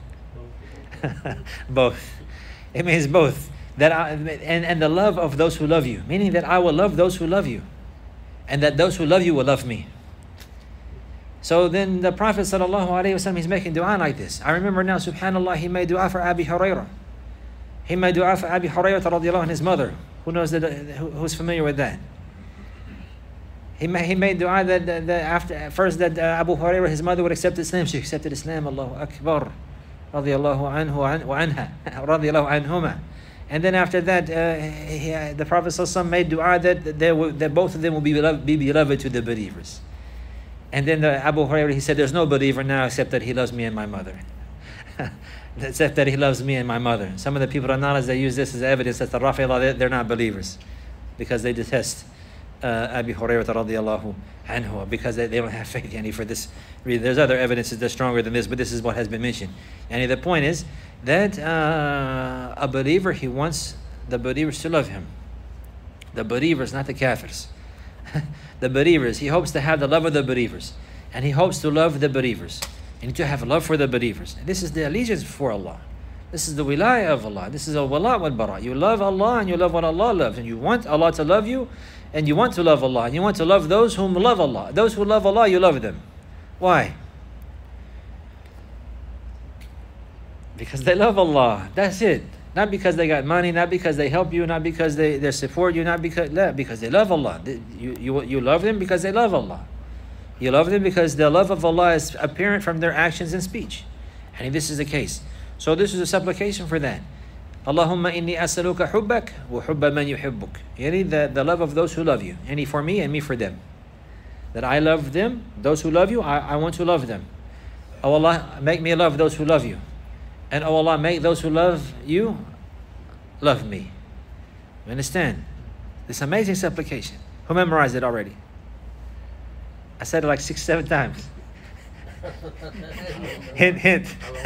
Both. It means both. And the love of those who love you. Meaning that I will love those who love you. And that those who love you will love me. So then the Prophet ﷺ, he's making dua like this. I remember now, subhanAllah, he made dua for Abi Hurairah. He made dua for Abi Hurairah radiallahu anh, his mother. Who knows that? Who's familiar with that? He made dua that after first that Abu Hurairah, his mother, would accept Islam. She accepted Islam. Allahu Akbar. Radiallahu anhu wa anha. Radiallahu anhuma. And then after that, the Prophet ﷺ made dua that both of them will be beloved to the believers. And then Abu Hurairah, he said, there's no believer now except that he loves me and my mother. Except that he loves me and my mother. Some of the people of knowledge, they use this as evidence that the Rafidah, they're not believers. Because they detest Abi Hurairah radiallahu anhu. Because they don't have faith for this reason. There's other evidences that are stronger than this, but this is what has been mentioned. And the point is that a believer, he wants the believers to love him. The believers, not the kafirs. The believers, he hopes to have the love of the believers. And he hopes to love the believers. And to have love for the believers. And this is the allegiance for Allah. This is the wilayah of Allah. This is a wala wal bara. You love Allah and you love what Allah loves. And you want Allah to love you. And you want to love Allah. And you want to love those whom love Allah. Those who love Allah, you love them. Why? Because they love Allah. That's it. Not because they got money, not because they help you, not because they support you, not because they love Allah. You love them because they love Allah. You love them because the love of Allah is apparent from their actions and speech. And this is the case. So this is a supplication for that. Allahumma inni as'aluka hubbak wa hubba man yuhibbuk. Yani the love of those who love you. Yani for me and me for them. That I love them, those who love you, I want to love them. Oh Allah, make me love those who love you. And oh Allah, make those who love you love me. You understand? This amazing supplication. Who memorized it already? I said it like 6-7 times. Hint.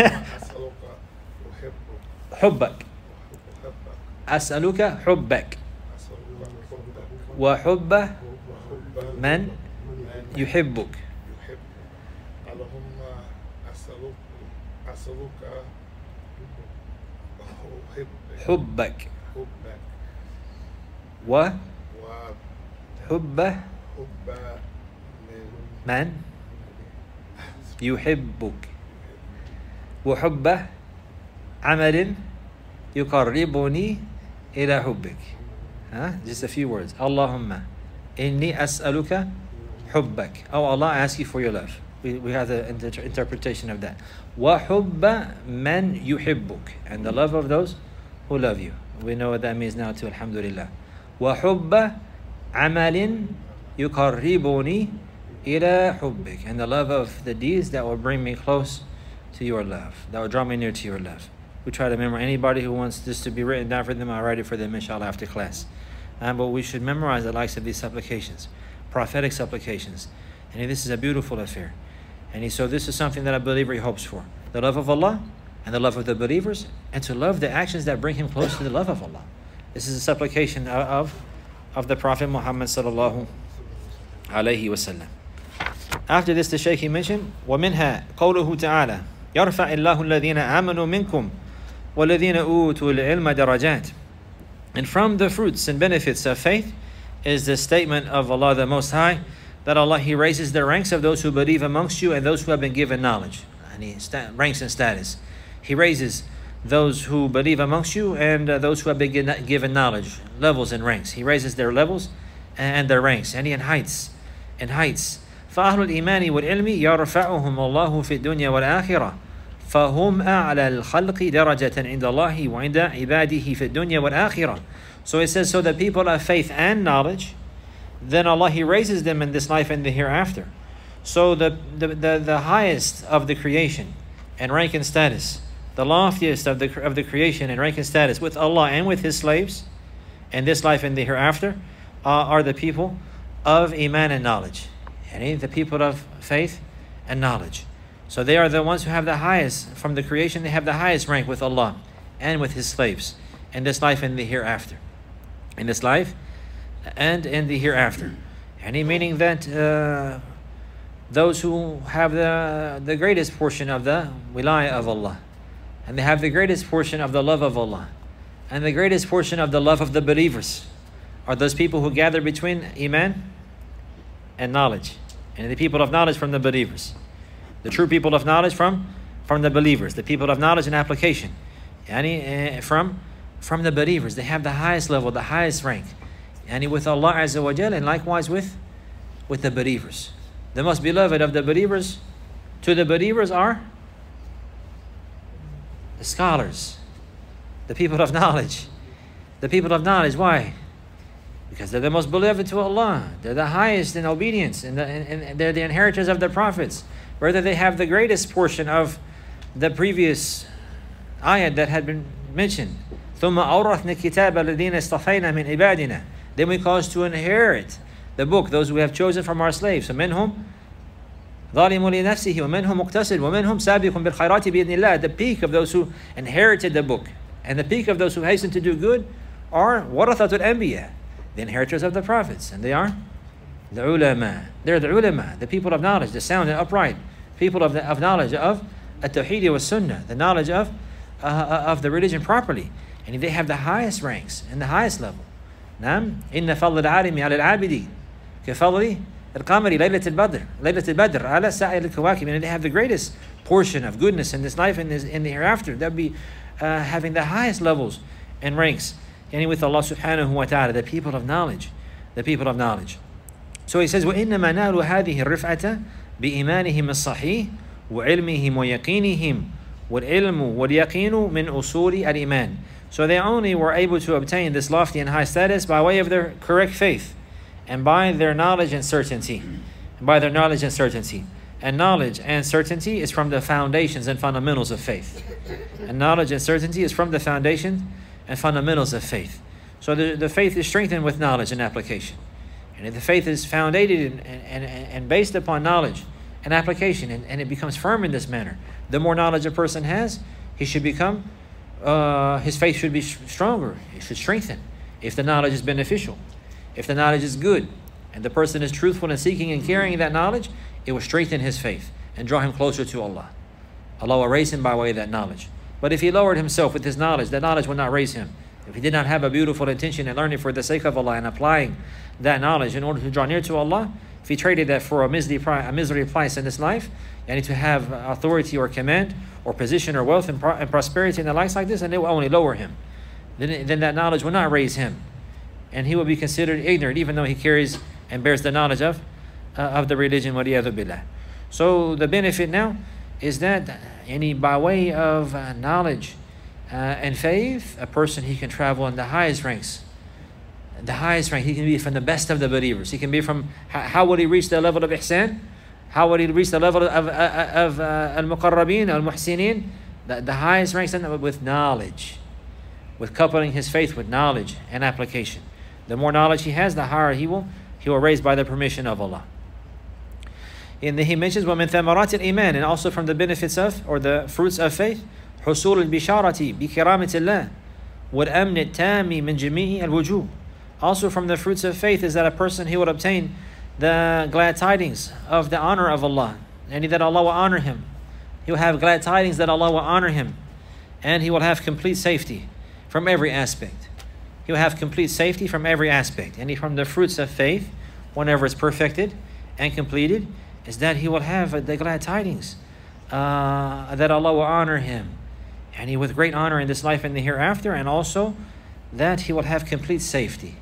حبك أسألك حبك وحب من يحبك حبك وحب من يحبك وحب عمل يقربني إلى حبك. Just a few words. Allahumma inni as'aluka hubbak. Oh Allah, I ask you for your love. We have the interpretation of that. Wa hubba man yuhibbuk. And the love of those who love you. We know what that means now too, alhamdulillah. Wa hubba amalin yuqarribuni ila hubbik. And the love of the deeds that will bring me close to your love. That will draw me near to your love. We try to remember. Anybody who wants this to be written down for them, I'll write it for them inshallah after class. But we should memorize the likes of these supplications, prophetic supplications. And this is a beautiful affair. And so this is something that a believer hopes for. The love of Allah and the love of the believers, and to love the actions that bring him close to the love of Allah. This is a supplication of the Prophet Muhammad sallallahu alayhi wasallam. After this, the Shaykh mentioned, وَمِنْهَا قَوْلُهُ تَعَالَى يَرْفَعِ اللَّهُ الَّذِينَ آمَنُوا مِنْكُمْ وَالَّذِينَ أُوتُوا الْعِلْمَ دَرَجَاتٍ. And from the fruits and benefits of faith is the statement of Allah the Most High, that Allah, He raises the ranks of those who believe amongst you and those who have been given knowledge. And He ranks and status. He raises those who believe amongst you and those who have been given knowledge, levels and ranks. He raises their levels and their ranks, and in heights. فأهل الإيمان والعلم يرفعهم الله في الدنيا والآخرة فهم أعلى الخلق درجة عند الله وعند عباده في الدنيا والآخرة. So it says, so the people of faith and knowledge, then Allah, He raises them in this life and the hereafter. So the highest of the creation and rank and status, the loftiest of the creation and rank and status with Allah and with His slaves in this life and the hereafter are the people of Iman and knowledge. And the people of faith and knowledge. So they are the ones who have the highest, from the creation, they have the highest rank with Allah and with His slaves in this life and the hereafter. In this life and in the hereafter. And meaning that those who have the greatest portion of the wilayah of Allah, and they have the greatest portion of the love of Allah, and the greatest portion of the love of the believers, are those people who gather between Iman and knowledge. And the people of knowledge from the believers. The true people of knowledge from the believers. The people of knowledge and application. From the believers. They have the highest level, the highest rank. With Allah Azza wa Jal, and likewise with the believers. The most beloved of the believers to the believers are the scholars. The people of knowledge. The people of knowledge. Why? Because they're the most beloved to Allah. They're the highest in obedience. And they're the inheritors of the prophets. Whether they have the greatest portion of the previous ayat that had been mentioned. ثُمَّ أَوْرَثْنَا الْكِتَابَ الَّذِينَ اصْطَفَيْنَا مِنْ عِبَادِنَا. Then we cause to inherit the book, those we have chosen from our slaves. فَمِنْهُمْ ظَالِمٌ لِنَفْسِهِ وَمِنْهُمْ مُقْتَصِدٌ وَمِنْهُمْ سَابِقٌ بِالْخَيْرَاتِ بِإِذْنِ اللَّهِ. The peak of those who inherited the book. And the peak of those who hasten to do good are وَرَثَةُ الْأَنْبِيَاءِ, the inheritors of the prophets. And they are the ulama. They're the ulama, the people of knowledge, the sound and upright people of knowledge of at-tawheed wa sunnah, the knowledge of the religion properly. And they have the highest ranks and the highest level. نعم إن فضل العالم على العابد كفضل القمر ليلة البدر على سائر الكواكب, and they have the greatest portion of goodness in this life and in the hereafter. They'll be having the highest levels and ranks, and with Allah subhanahu wa ta'ala, the people of knowledge. So he says, وَإِنَّمَا نَالُوا هَذِهِ الرِّفْعَةَ بِإِيمَانِهِمْ الصَّحِيحِ وَعِلْمِهِمْ وَيَقِينِهِمْ وَالْعِلْمُ وَالْيَقِينُ مِنْ أُصُولِ الْإِيمَانِ. So they only were able to obtain this lofty and high status by way of their correct faith and by their knowledge and certainty. And knowledge and certainty is from the foundations and fundamentals of faith. So the faith is strengthened with knowledge and application. And if the faith is founded and based upon knowledge and application, and it becomes firm in this manner, the more knowledge a person has, his faith should be stronger. It should strengthen. If the knowledge is beneficial, if the knowledge is good, and the person is truthful in seeking and carrying that knowledge, it will strengthen his faith and draw him closer to Allah. Allah will raise him by way of that knowledge. But if he lowered himself with his knowledge, that knowledge will not raise him. If he did not have a beautiful intention in learning for the sake of Allah and applying that knowledge in order to draw near to Allah, if he traded that for a misery price in this life, and to have authority or command or position or wealth and prosperity and the likes like this, and it will only lower him, then that knowledge will not raise him, and he will be considered ignorant even though he carries and bears the knowledge of the religion. وَلِيَذُ بِاللَّهِ. So the benefit now is that by way of knowledge and faith, a person, he can travel in the highest ranks. The highest rank, he can be from the best of the believers. He can be from, how would he reach the level of ihsan? How would he reach the level of al-muqarrabin, al-muhsinin? The highest ranks with knowledge, with coupling his faith with knowledge and application. The more knowledge he has, the higher he will raise by the permission of Allah. And then he mentions وَمِن ثَمَرَاتِ الْإِيمَانِ, and also from the benefits of, or the fruits of faith, حصول البشارة بكرامة الله والأمن التام من جميع الوجوه. Also from the fruits of faith is that a person, he would obtain the glad tidings of the honor of Allah, and that Allah will honor him. He will have glad tidings that Allah will honor him, and he will have complete safety from every aspect. He will have complete safety from every aspect. And from the fruits of faith, whenever it's perfected and completed, is that he will have the glad tidings that Allah will honor him, and he with great honor in this life and the hereafter, and also that he will have complete safety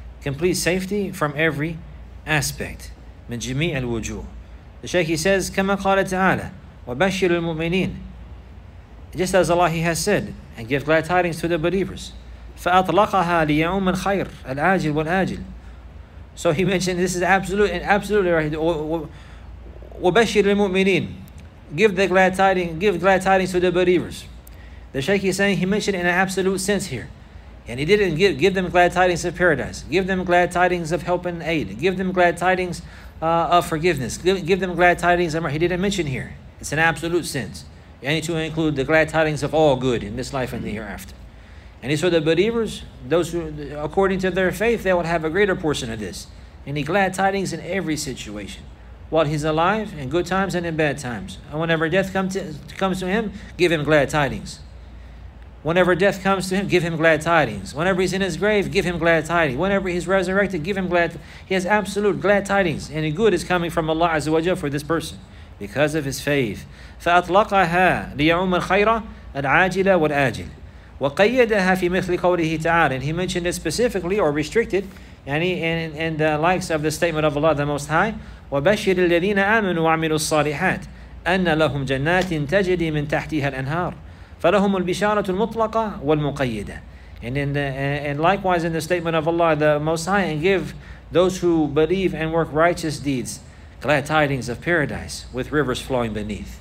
from every aspect. من جميع الوجوه. The Shaykh, he says, كما قال تعالى وبشر المؤمنين, just as Allah, he has said, and give glad tidings to the believers. فأطلقها ليوم الخير العاجل والآجل. So he mentioned this is absolutely right. وبشر المؤمنين, give glad tidings to the believers. The Shaykh is saying, he mentioned in an absolute sense here. And he didn't give them glad tidings of paradise, give them glad tidings of help and aid, give them glad tidings of forgiveness, give them glad tidings of, he didn't mention here. It's an absolute sense. You need to include the glad tidings of all good in this life and the hereafter. And so the believers, those who, according to their faith, they will have a greater portion of this. And he glad tidings in every situation, while he's alive, in good times and in bad times. And whenever death comes to him, give him glad tidings. Whenever death comes to him, give him glad tidings. Whenever he's in his grave, give him glad tidings. Whenever he's resurrected, give him glad. He has absolute glad tidings, and good is coming from Allah Azza wa Jalla for this person because of his faith. فأطلقها ليعم الخير العاجل والآجل وقيدها في مثل قوله تعالى. And he mentioned it specifically or restricted, and the likes of the statement of Allah the Most High. وبشر الذين آمنوا وعملوا الصالحات أن لهم جنات تجري من تحتها الأنهار فلهم البشارة المطلقة والمقيدة. And likewise in the statement of Allah the Most High, and give those who believe and work righteous deeds glad tidings of paradise with rivers flowing beneath.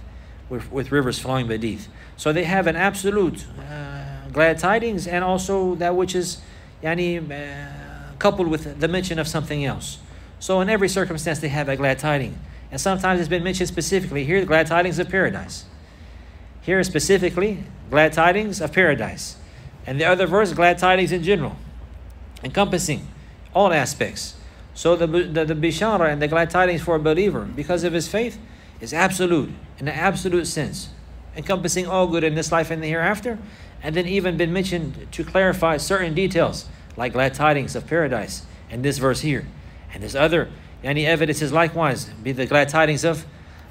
So they have an absolute glad tidings, and also that which is coupled with the mention of something else. So in every circumstance they have a glad tiding. And sometimes it's been mentioned specifically here, the glad tidings of paradise. Here specifically, glad tidings of paradise. And the other verse, glad tidings in general, encompassing all aspects. So the bishara and the glad tidings for a believer, because of his faith, is absolute, in an absolute sense, encompassing all good in this life and the hereafter, and then even been mentioned to clarify certain details, like glad tidings of paradise, in this verse here. And there's other Any evidence is likewise be the glad tidings of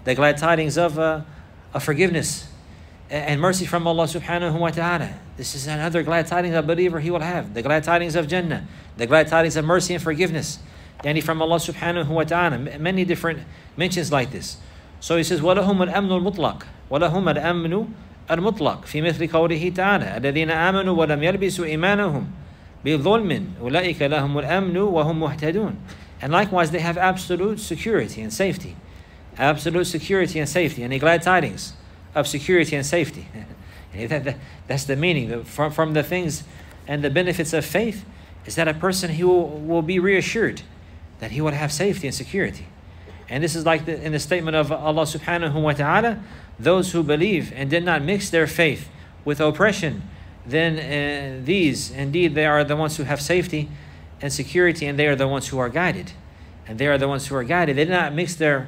forgiveness and mercy from Allah subhanahu wa ta'ala. This is another glad tidings a believer he will have. The glad tidings of Jannah, the glad tidings of mercy and forgiveness. Yani from Allah subhanahu wa ta'ala. Many different mentions like this. So he says, وَلَهُمُ الْأَمْنُ الْمُطْلَقِ وَلَهُمَ الْأَمْنُ الْمُطْلَقِ فِي مِثْلِ قَوْلِهِ تَعَالَى الَّذِينَ آمَنُوا وَلَمْ يَلْبِسُوا إِيمَانَهُم بِظُلْمٍ أُولَٰئِكَ لَهُمُ الْأَمْنُ وَهُمْ مُهْتَدُونَ. And likewise they have absolute security and safety. Absolute security and safety. And the glad tidings of security and safety. That's the meaning. From the things and the benefits of faith is that a person he will be reassured that he will have safety and security. And this is like in the statement of Allah subhanahu wa ta'ala, those who believe and did not mix their faith with oppression, then these indeed they are the ones who have safety and security, and they are the ones who are guided. And they are the ones who are guided. They did not mix their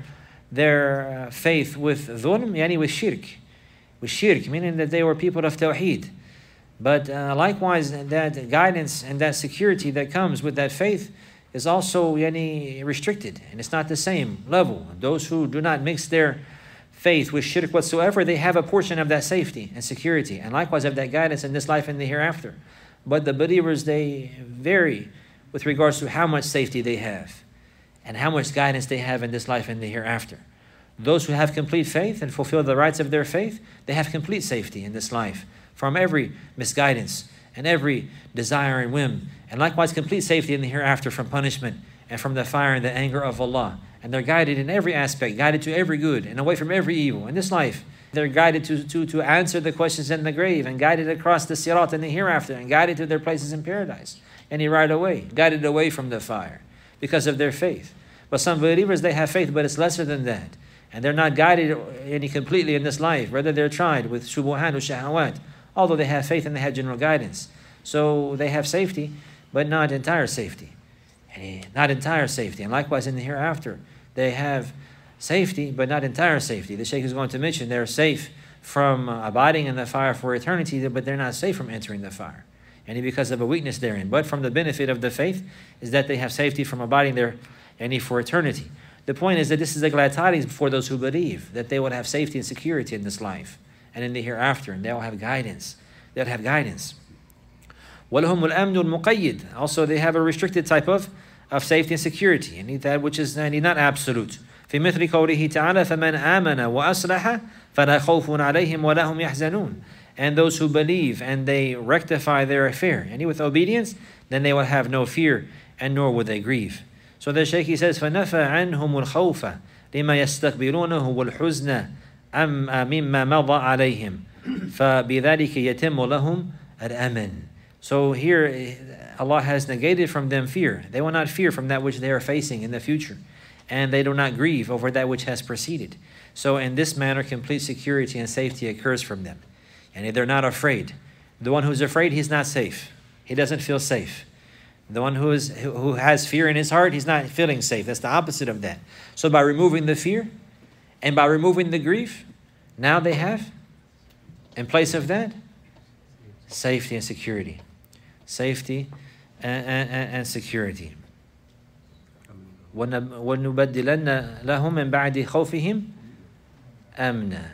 faith with dhulm, yani with shirk, meaning that they were people of tawheed. But likewise, that guidance and that security that comes with that faith is also restricted, and it's not the same level. Those who do not mix their faith with shirk whatsoever, they have a portion of that safety and security, and likewise of that guidance in this life and the hereafter. But the believers, they vary with regards to how much safety they have and how much guidance they have in this life and the hereafter. Those who have complete faith and fulfill the rights of their faith, they have complete safety in this life from every misguidance and every desire and whim, and likewise complete safety in the hereafter from punishment and from the fire and the anger of Allah. And they're guided in every aspect, guided to every good and away from every evil. In this life, they're guided to answer the questions in the grave, and guided across the sirat in the hereafter, and guided to their places in paradise. And he right away, guided away from the fire because of their faith. But some believers, they have faith, but it's lesser than that. And they're not guided any completely in this life. Rather, they're tried with shubuhat or shahawat, although they have faith and they have general guidance. So they have safety, but not entire safety. Not entire safety. And likewise in the hereafter, they have safety, but not entire safety. The Shaykh is going to mention they're safe from abiding in the fire for eternity, but they're not safe from entering the fire, and because of a weakness therein. But from the benefit of the faith is that they have safety from abiding there for eternity. The point is that this is the glad tidings for those who believe, that they will have safety and security in this life and in the hereafter, and they will have guidance. They'll have guidance. وَلَهُمُ الْأَمْنُ الْمُقَيِّدُ. Also, they have a restricted type of safety and security, and that which is not absolute. في مثل قوله تعالى فمن آمن وأصلح فلا خوف عليهم ولا هم يحزنون. And those who believe and they rectify their affair, and with obedience, then they will have no fear, and nor will they grieve. So the Shaykh says, فَنَفَى عَنْهُمُ الْخَوْفَ لِمَا يَسْتَقْبِلُونَهُ وَالْحُزْنَ مِمَّا مَضَى عَلَيْهِمْ فَبِذَلِكَ يَتِمُّ لَهُمْ الْأَمَنِ. So here Allah has negated from them fear. They will not fear from that which they are facing in the future, and they do not grieve over that which has preceded. So in this manner, complete security and safety occurs from them, and they're not afraid. The one who's afraid, he's not safe. He doesn't feel safe. The one who has fear in his heart, he's not feeling safe. That's the opposite of that. So by removing the fear and by removing the grief, now they have, in place of that, safety and security. Safety and security. وَنُبَدِّلَنَّ لَهُمْ مِنْ بَعْدِ خَوْفِهِمْ أَمْنًا.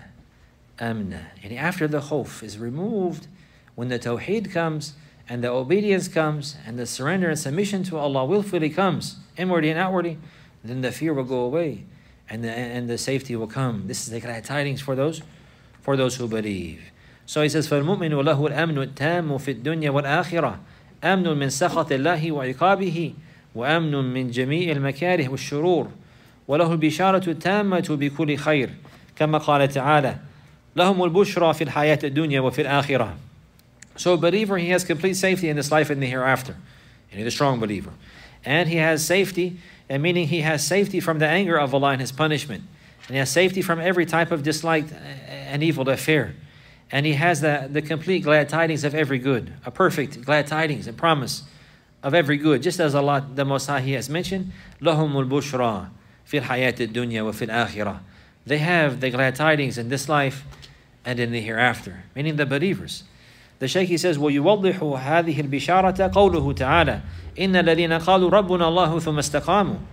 And after the khawf is removed, when the tawheed comes, and the obedience comes, and the surrender and submission to Allah willfully comes, inwardly and outwardly, then the fear will go away, and the safety will come. This is the glad tidings for those who believe. So he says, فَالْمُؤْمِنُ لَهُ الْأَمْنُ التَّامُ فِي الدُّنْيَا وَالْآخِرَةِ أَمْنٌ مِنْ سَخَطِ اللَّهِ وَعِقَابِهِ وَأَمْنٌ مِنْ جَمِيعِ الْمَكَارِهِ وَالشُّرُورِ وَلَهُ الْبِشَارَةُ التَّامَّةُ بِكُلِّ خَيْرٍ كما قال تعالى لهم البشرى في الحياة الدنيا وفي الآخرة. So a believer, he has complete safety in this life and the hereafter. And he's a strong believer. And he has safety, and meaning he has safety from the anger of Allah and His punishment. And he has safety from every type of disliked and evil affair. And he has the complete glad tidings of every good, a perfect glad tidings and promise of every good. Just as Allah, the Most High, He has mentioned, لهم البشرى في الحياة الدنيا وفي الآخرة. They have the glad tidings in this life and in the hereafter, meaning the believers. The Shaykh says, وَيُوَضِّحُ هَذِهِ الْبِشَارَةَ قَوْلُهُ تَعَالَى إِنَّ الَّذِينَ قَالُوا رَبُّنَا اللَّهُ ثُمَّ اسْتَقَامُوا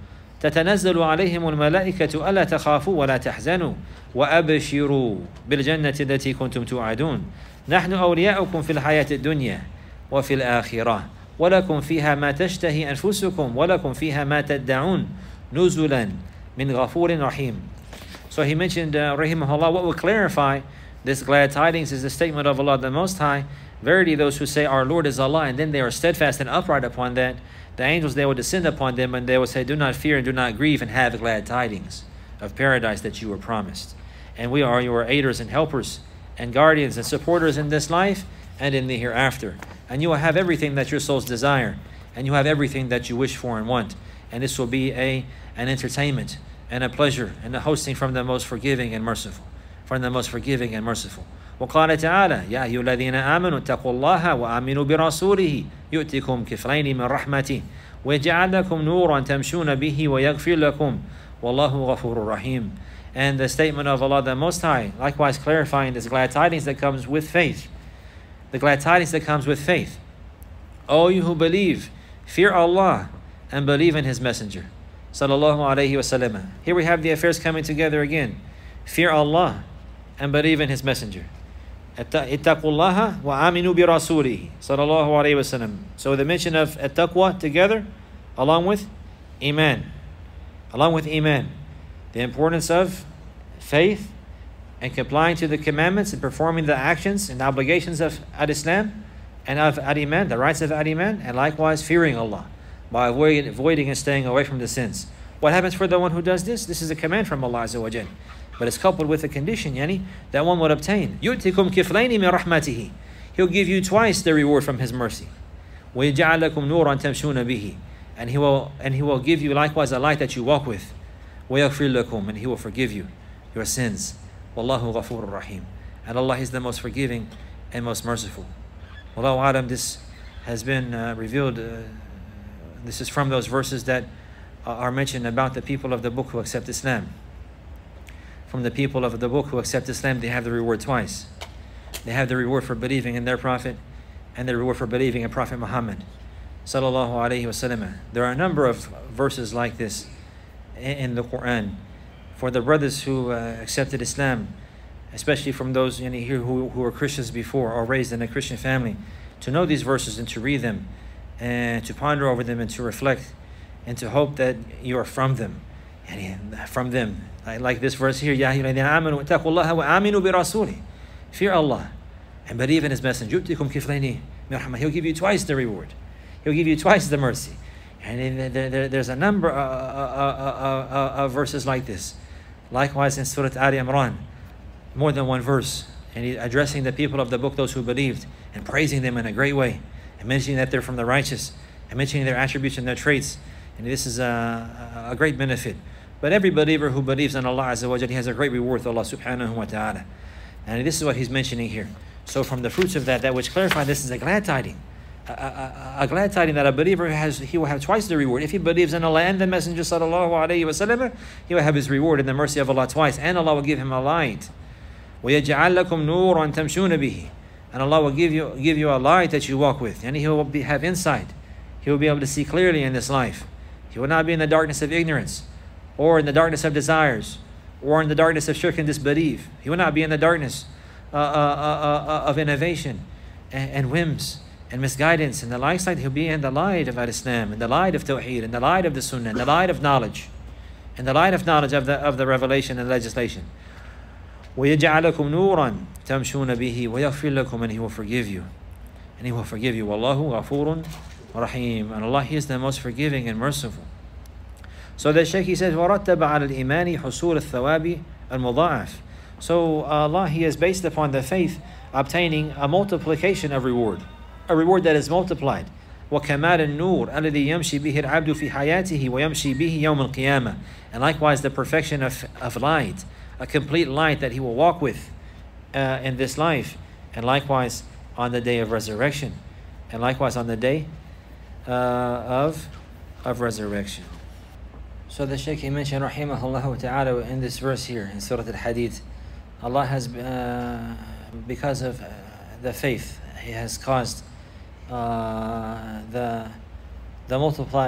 تتنزل عليهم الملائكة ألا تخافوا ولا تحزنوا وأبشروا بالجنة التي كنتم توعدون نحن أولياؤكم في الحياة الدنيا وفي الآخرة ولكم فيها ما تشتهي أنفسكم ولكم فيها ما تدعون نزلا من غفور رحيم. So he mentioned, rahimahullah, what would clarify this glad tidings is the statement of Allah the Most High. Verily those who say our Lord is Allah and then they are steadfast and upright upon that, the angels, they will descend upon them and they will say, do not fear and do not grieve and have glad tidings of paradise that you were promised. And we are your aiders and helpers and guardians and supporters in this life and in the hereafter. And you will have everything that your souls desire, and you have everything that you wish for and want. And this will be an entertainment and a pleasure and a hosting from the most forgiving and merciful. From the most forgiving and merciful. وقال تعالى يا أيها الذين آمنوا اتقوا الله وآمنوا برسوله يؤتكم كفلين من رحمته ويجعل لكم نورا تمشون به ويغفر لكم والله غفور رحيم. And the statement of Allah the Most High, likewise clarifying this glad tidings that comes with faith. The glad tidings that comes with faith. O you who believe, fear Allah and believe in His Messenger. Sallallahu alayhi wasallam. Here we have the affairs coming together again. Fear Allah and believe in His Messenger. Ittaqullaha wa aminu bi rasulihi. Sallallahu alayhi wasallam. So the mention of at-taqwa together, along with Iman. Along with Iman. The importance of faith and complying to the commandments and performing the actions and obligations of Al-Islam and of Al-Iman, the rights of Al-Iman, and likewise fearing Allah by avoiding and staying away from the sins. What happens for the one who does this? This is a command from Allah Azza wa Jal. But it's coupled with a condition, that one would obtain. يُؤْتِكُمْ كِفْلَيْنِ مِنْ رَحْمَتِهِ. He'll give you twice the reward from His mercy. وَيَجْعَلْ لَكُمْ نُورًا تَمْشُونَ بِهِ. And He will give you likewise a light that you walk with. وَيَغْفِرْ لَكُمْ. And He will forgive you your sins. وَاللَّهُ غَفُورٌ رَحِيمٌ. And Allah is the most forgiving and most merciful. Wallahu alam, this has been revealed. This is from those verses that are mentioned about the people of the book who accept Islam. From the people of the book who accept Islam, they have the reward twice. They have the reward for believing in their Prophet and the reward for believing in Prophet Muhammad sallallahu alaihi wasallam. There are a number of verses like this in the Quran for the brothers who accepted Islam, especially from those here who were Christians before or raised in a Christian family, to know these verses and to read them and to ponder over them and to reflect and to hope that you are from them. From them. Like this verse here, يَا أَيُّهَا الَّذِينَ آمَنُوا اتَّقُوا اللَّهَ وَآمِنُوا بِرَسُولِهِ. Fear Allah and believe in His Messenger. يُؤْتِكُمْ كِفْلَيْنِ مِنْ رَحْمَةٍ. He'll give you twice the reward. He'll give you twice the mercy. And there's a number of verses like this. Likewise in Surah Ali Imran, more than one verse. And He's addressing the people of the book, those who believed, and praising them in a great way. And mentioning that they're from the righteous. And mentioning their attributes and their traits. And this is a great benefit. But every believer who believes in Allah Azza wa Jalla, he has a great reward with Allah subhanahu wa ta'ala. And this is what he's mentioning here. So from the fruits of that which clarify this is a glad tiding. A glad tiding that a believer he will have twice the reward. If he believes in Allah and the Messenger sallallahu alayhi wa sallam, he will have his reward in the mercy of Allah twice. And Allah will give him a light. وَيَجْعَلْ لَكُمْ نُورًا تَمْشُونَ بِهِ. And Allah will give you a light that you walk with. And He will have insight. He will be able to see clearly in this life. He will not be in the darkness of ignorance, or in the darkness of desires, or in the darkness of shirk and disbelief. He will not be in the darkness of innovation and whims and misguidance and the likes. He'll be in the light of Islam, in the light of Tawheed, in the light of the Sunnah, in the light of knowledge, in the light of knowledge of the revelation and legislation. وَيَجْعَلَكُمْ نُورًا تَمْشُونَ بِهِ وَيَغْفِرْ لَكُمْ. And He will forgive you. And He will forgive you. وَاللَّهُ غَفُورٌ رَحِيمٌ. And Allah, He is the most forgiving and merciful. So the Shaykh, he says, وَرَتَّبَ عَلَى الْإِيمَانِ حُصُولَ الثَّوَابِ الْمُضَاعَفِ. So Allah, He is based upon the faith obtaining a multiplication of reward, a reward that is multiplied. وَكَمَالَ النُّورِ الَّذِي يَمْشِي بِهِ الْعَبْدُ فِي حَيَاتِهِ وَيَمْشِي بِهِ يَوْمَ الْقِيَامَةِ. And likewise the perfection of light, a complete light that he will walk with in this life, and likewise on the day of resurrection, and likewise on the day of resurrection. So the Shaykh, he mentioned rahimahullah ta'ala in this verse here in Surah Al-Hadid, Allah has because of the faith, He has caused the the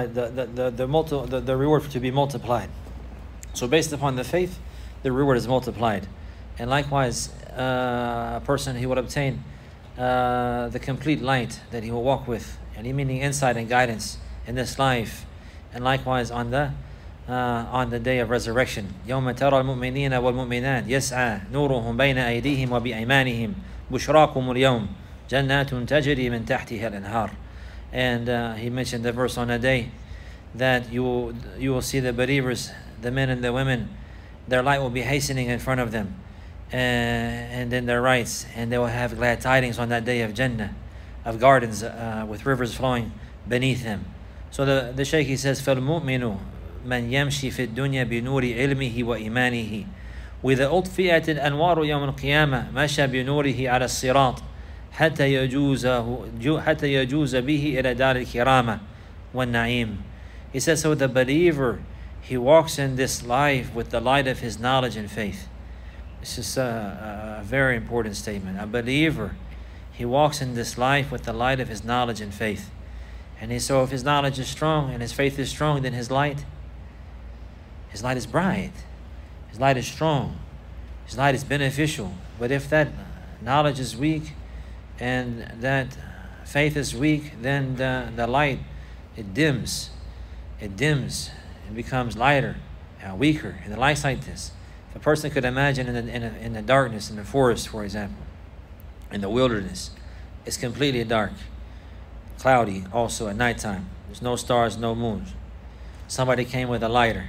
reward to be multiplied. So based upon the faith, the reward is multiplied. And likewise, a person, he will obtain the complete light that he will walk with, and he meaning insight and guidance in this life, and likewise on the day of resurrection. يوم ترى المؤمنين والمؤمنات يسعى نورهم بين أيديهم وبأيمانهم بشراكم اليوم جنات تجري من تحتها الأنهار. And he mentioned the verse on the day that you will see the believers, the men and the women, their light will be hastening in front of them, and in their rights, and they will have glad tidings on that day of Jannah, of gardens with rivers flowing beneath them. So the Shaykh, he says, فَالْمُؤْمِنُ مَنْ يَمْشِي فِي الدُّنْيَا بِنُورِ عِلْمِهِ وَإِيمَانِهِ وإذا أطفئت الأنوار يوم القيامة مشى بنوره على الصراط حتى يجوز به إلى دار الكرامة والنعيم. He says, so the believer, he walks in this life with the light of his knowledge and faith. This is a very important statement. A believer, he walks in this life with the light of his knowledge and faith. And so if his knowledge is strong and his faith is strong, then his light is bright. His light is strong. His light is beneficial. But if that knowledge is weak and that faith is weak, then the light, it dims. It becomes lighter and weaker. And the light's like this. If a person could imagine in the darkness, in the forest, for example, in the wilderness, it's completely dark, cloudy also at nighttime. There's no stars, no moons. Somebody came with a lighter,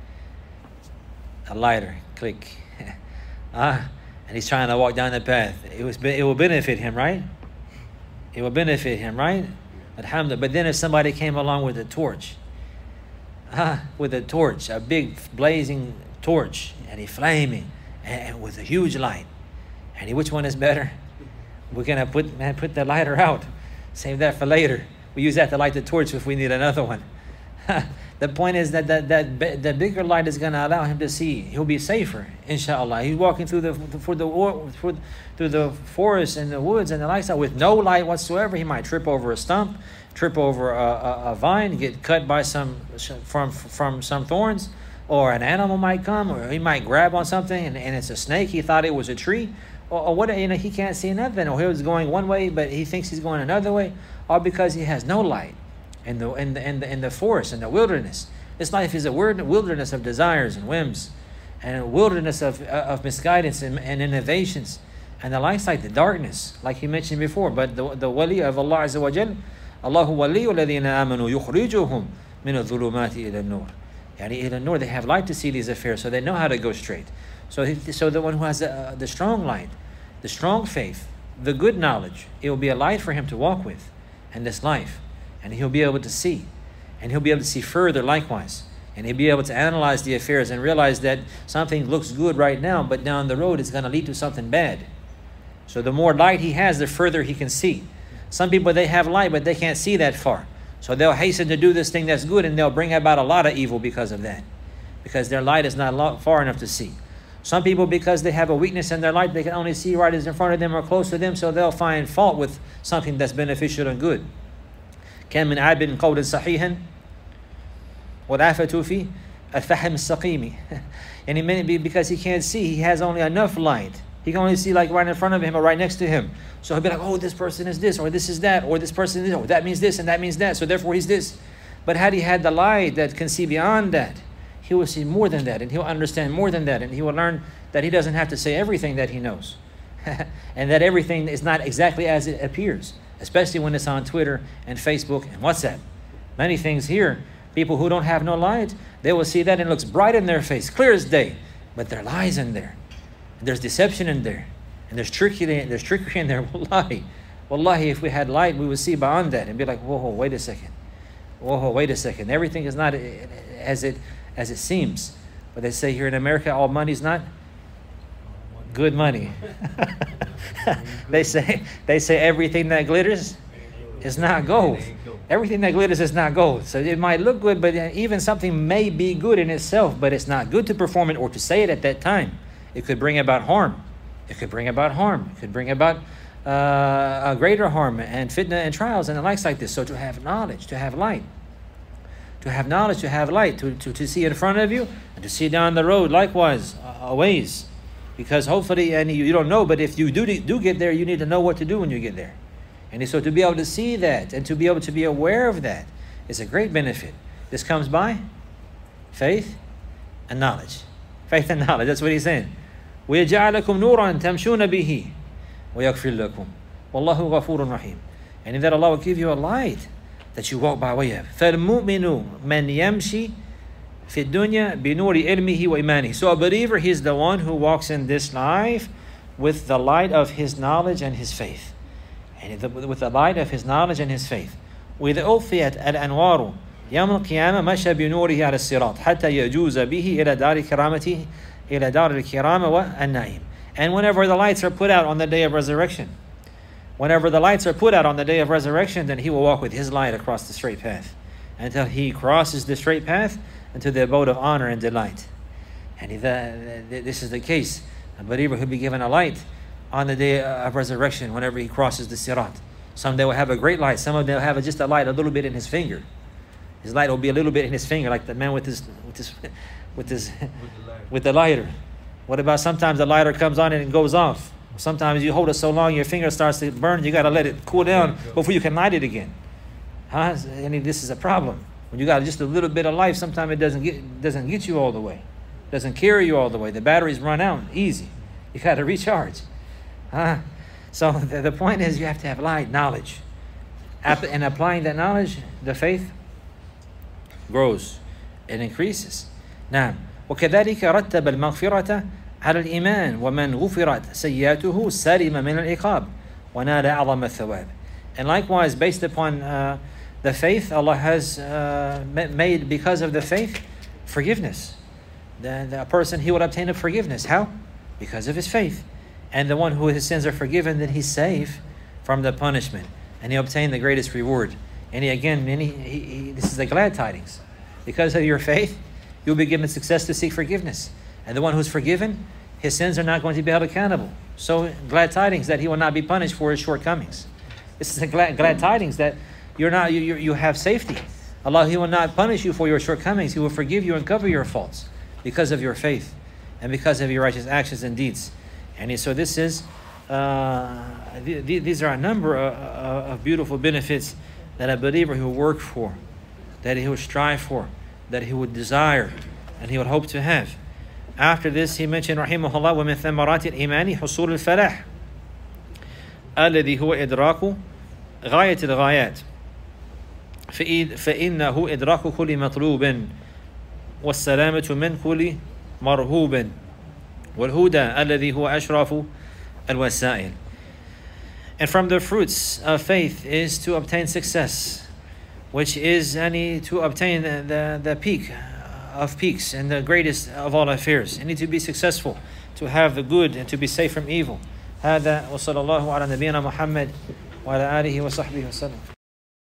click. And he's trying to walk down the path. It will benefit him, right? It will benefit him, right? Alhamdulillah. But then if somebody came along with a torch, a big blazing torch, and he flaming, and with a huge light, and which one is better? We're gonna put the lighter out. Save that for later. We use that to light the torch if we need another one. The point is that the bigger light is going to allow him to see. He'll be safer, inshallah. He's walking through the forest and the woods and the lifestyle with no light whatsoever. He might trip over a stump, trip over a vine, get cut by from some thorns, or an animal might come, or he might grab on something and it's a snake. He thought it was a tree, or what? He can't see nothing, or he was going one way but he thinks he's going another way, all because he has no light. In the forest, in the wilderness. This life is a wilderness of desires and whims, and a wilderness of misguidance and innovations. And the life's like the darkness, like he mentioned before. But the wali of Allah Azza wa Jal, Allahu waliyu alladhina amanu yukhrijuhum min adh-dhulumati ila an-nur. Yani ila an-nur, they have light to see these affairs, so they know how to go straight. So the one who has the strong light, the strong faith, the good knowledge, it will be a light for him to walk with in this life. And he'll be able to see. And he'll be able to see further likewise. And he'll be able to analyze the affairs and realize that something looks good right now, but down the road it's going to lead to something bad. So the more light he has, the further he can see. Some people, they have light, but they can't see that far. So they'll hasten to do this thing that's good, and they'll bring about a lot of evil because of that. Because their light is not far enough to see. Some people, because they have a weakness in their light, they can only see right as in front of them or close to them, so they'll find fault with something that's beneficial and good. كان من عاب قول صحيحا والعافة في الفهم السقيم. And because he can't see, he has only enough light. He can only see like right in front of him or right next to him. So he'll be like, oh, this person is this, or this is that, or this person is this, or that means this, and that means that, so therefore he's this. But had he had the light that can see beyond that, he will see more than that, and he'll understand more than that, and he will learn that he doesn't have to say everything that he knows. And that everything is not exactly as it appears. Especially when it's on Twitter and Facebook and WhatsApp. Many things here, people who don't have no light, they will see that and it looks bright in their face, clear as day. But there are lies in there. And there's deception in there. And there's trickery in there. Wallahi, if we had light, we would see beyond that and be like, whoa, wait a second. Whoa, wait a second. Everything is not as it seems. But they say here in America, all money is not good money. They say everything that glitters is not gold. Everything that glitters is not gold. So it might look good, but even something may be good in itself, but it's not good to perform it or to say it at that time. It could bring about harm. It could bring about a greater harm and fitna and trials and the likes like this. So to have knowledge, to have light, To have knowledge, to have light, to see in front of you, and to see down the road, likewise, a ways. Because hopefully, and you don't know, but if you do get there, you need to know what to do when you get there. And so to be able to see that, and to be able to be aware of that, is a great benefit. This comes by faith and knowledge. Faith and knowledge, that's what he's saying. وَيَجْعَلَكُمْ نُورًا تَمْشُونَ بِهِ وَيَغْفِرْ لَكُمْ وَاللَّهُ غَفُورٌ رَحِيمٌ. And in that Allah will give you a light that you walk by way of. فَالْمُؤْمِنُ مَنْ يَمْشِي فِي الدُّنْيَا بِنُورِ عِلْمِهِ وَإِيمَانِهِ. So a believer, he is the one who walks in this life with the light of his knowledge and his faith. And with the light of his knowledge and his faith. وَإِذَا أُطْفِيَتْ الْأَنْوَارُ يوم القيامة مشى بنوره على الصراط حتى يجوز به إلى دار كرامته إلى دار الكرامة والنعيم. And whenever the lights are put out on the day of resurrection, then he will walk with his light across the straight path until he crosses the straight path into the abode of honor and delight. And this is the case. A believer will be given a light on the day of resurrection whenever he crosses the sirat. Some they will have a great light. Some of them will have just a light a little bit in his finger. His light will be a little bit in his finger, like the man with the lighter. What about sometimes the lighter comes on and it goes off? Sometimes you hold it so long your finger starts to burn. You got to let it cool down before you can light it again. And this is a problem. When you got just a little bit of life, sometimes it doesn't get you all the way. It doesn't carry you all the way. The batteries run out easy. You got to recharge. So the point is, you have to have light, knowledge, and applying that knowledge, the faith grows, it increases. نعم. وكذلك رتب المغفرة على الإيمان ومن غفرت سيئاته سلم من العقاب ونال أعظم الثواب. And likewise, based upon the faith, Allah has made, because of the faith, forgiveness. The person, he will obtain a forgiveness. How? Because of his faith. And the one who his sins are forgiven, then he's safe from the punishment, and he obtained the greatest reward. And this is the glad tidings. Because of your faith, you'll be given success to seek forgiveness. And the one who's forgiven, his sins are not going to be held accountable. So glad tidings that he will not be punished for his shortcomings. This is a glad tidings that you have safety. Allah, He will not punish you for your shortcomings. He will forgive you and cover your faults because of your faith and because of your righteous actions and deeds. And so this is, these are a number of beautiful benefits that a believer who will work for, that he would strive for, that he would desire, and he would hope to have. After this, he mentioned, rahimahullah, وَمِن ثَمَرَاتِ الْإِيمَانِ حُصُولُ الْفَلَاحِ الَّذِي هُوَ إِدْرَاكُ غاية الغايات فإنه إدراك كل مطلوب والسلامة من كل مرهوب والهدى الذي هو أشرف الوسائل. And from the fruits of faith is to obtain success, which is to obtain the peak of peaks and the greatest of all affairs. You need to be successful, to have the good and to be safe from evil. هذا وصلى الله على نبينا محمد وعلى آله وصحبه وسلم.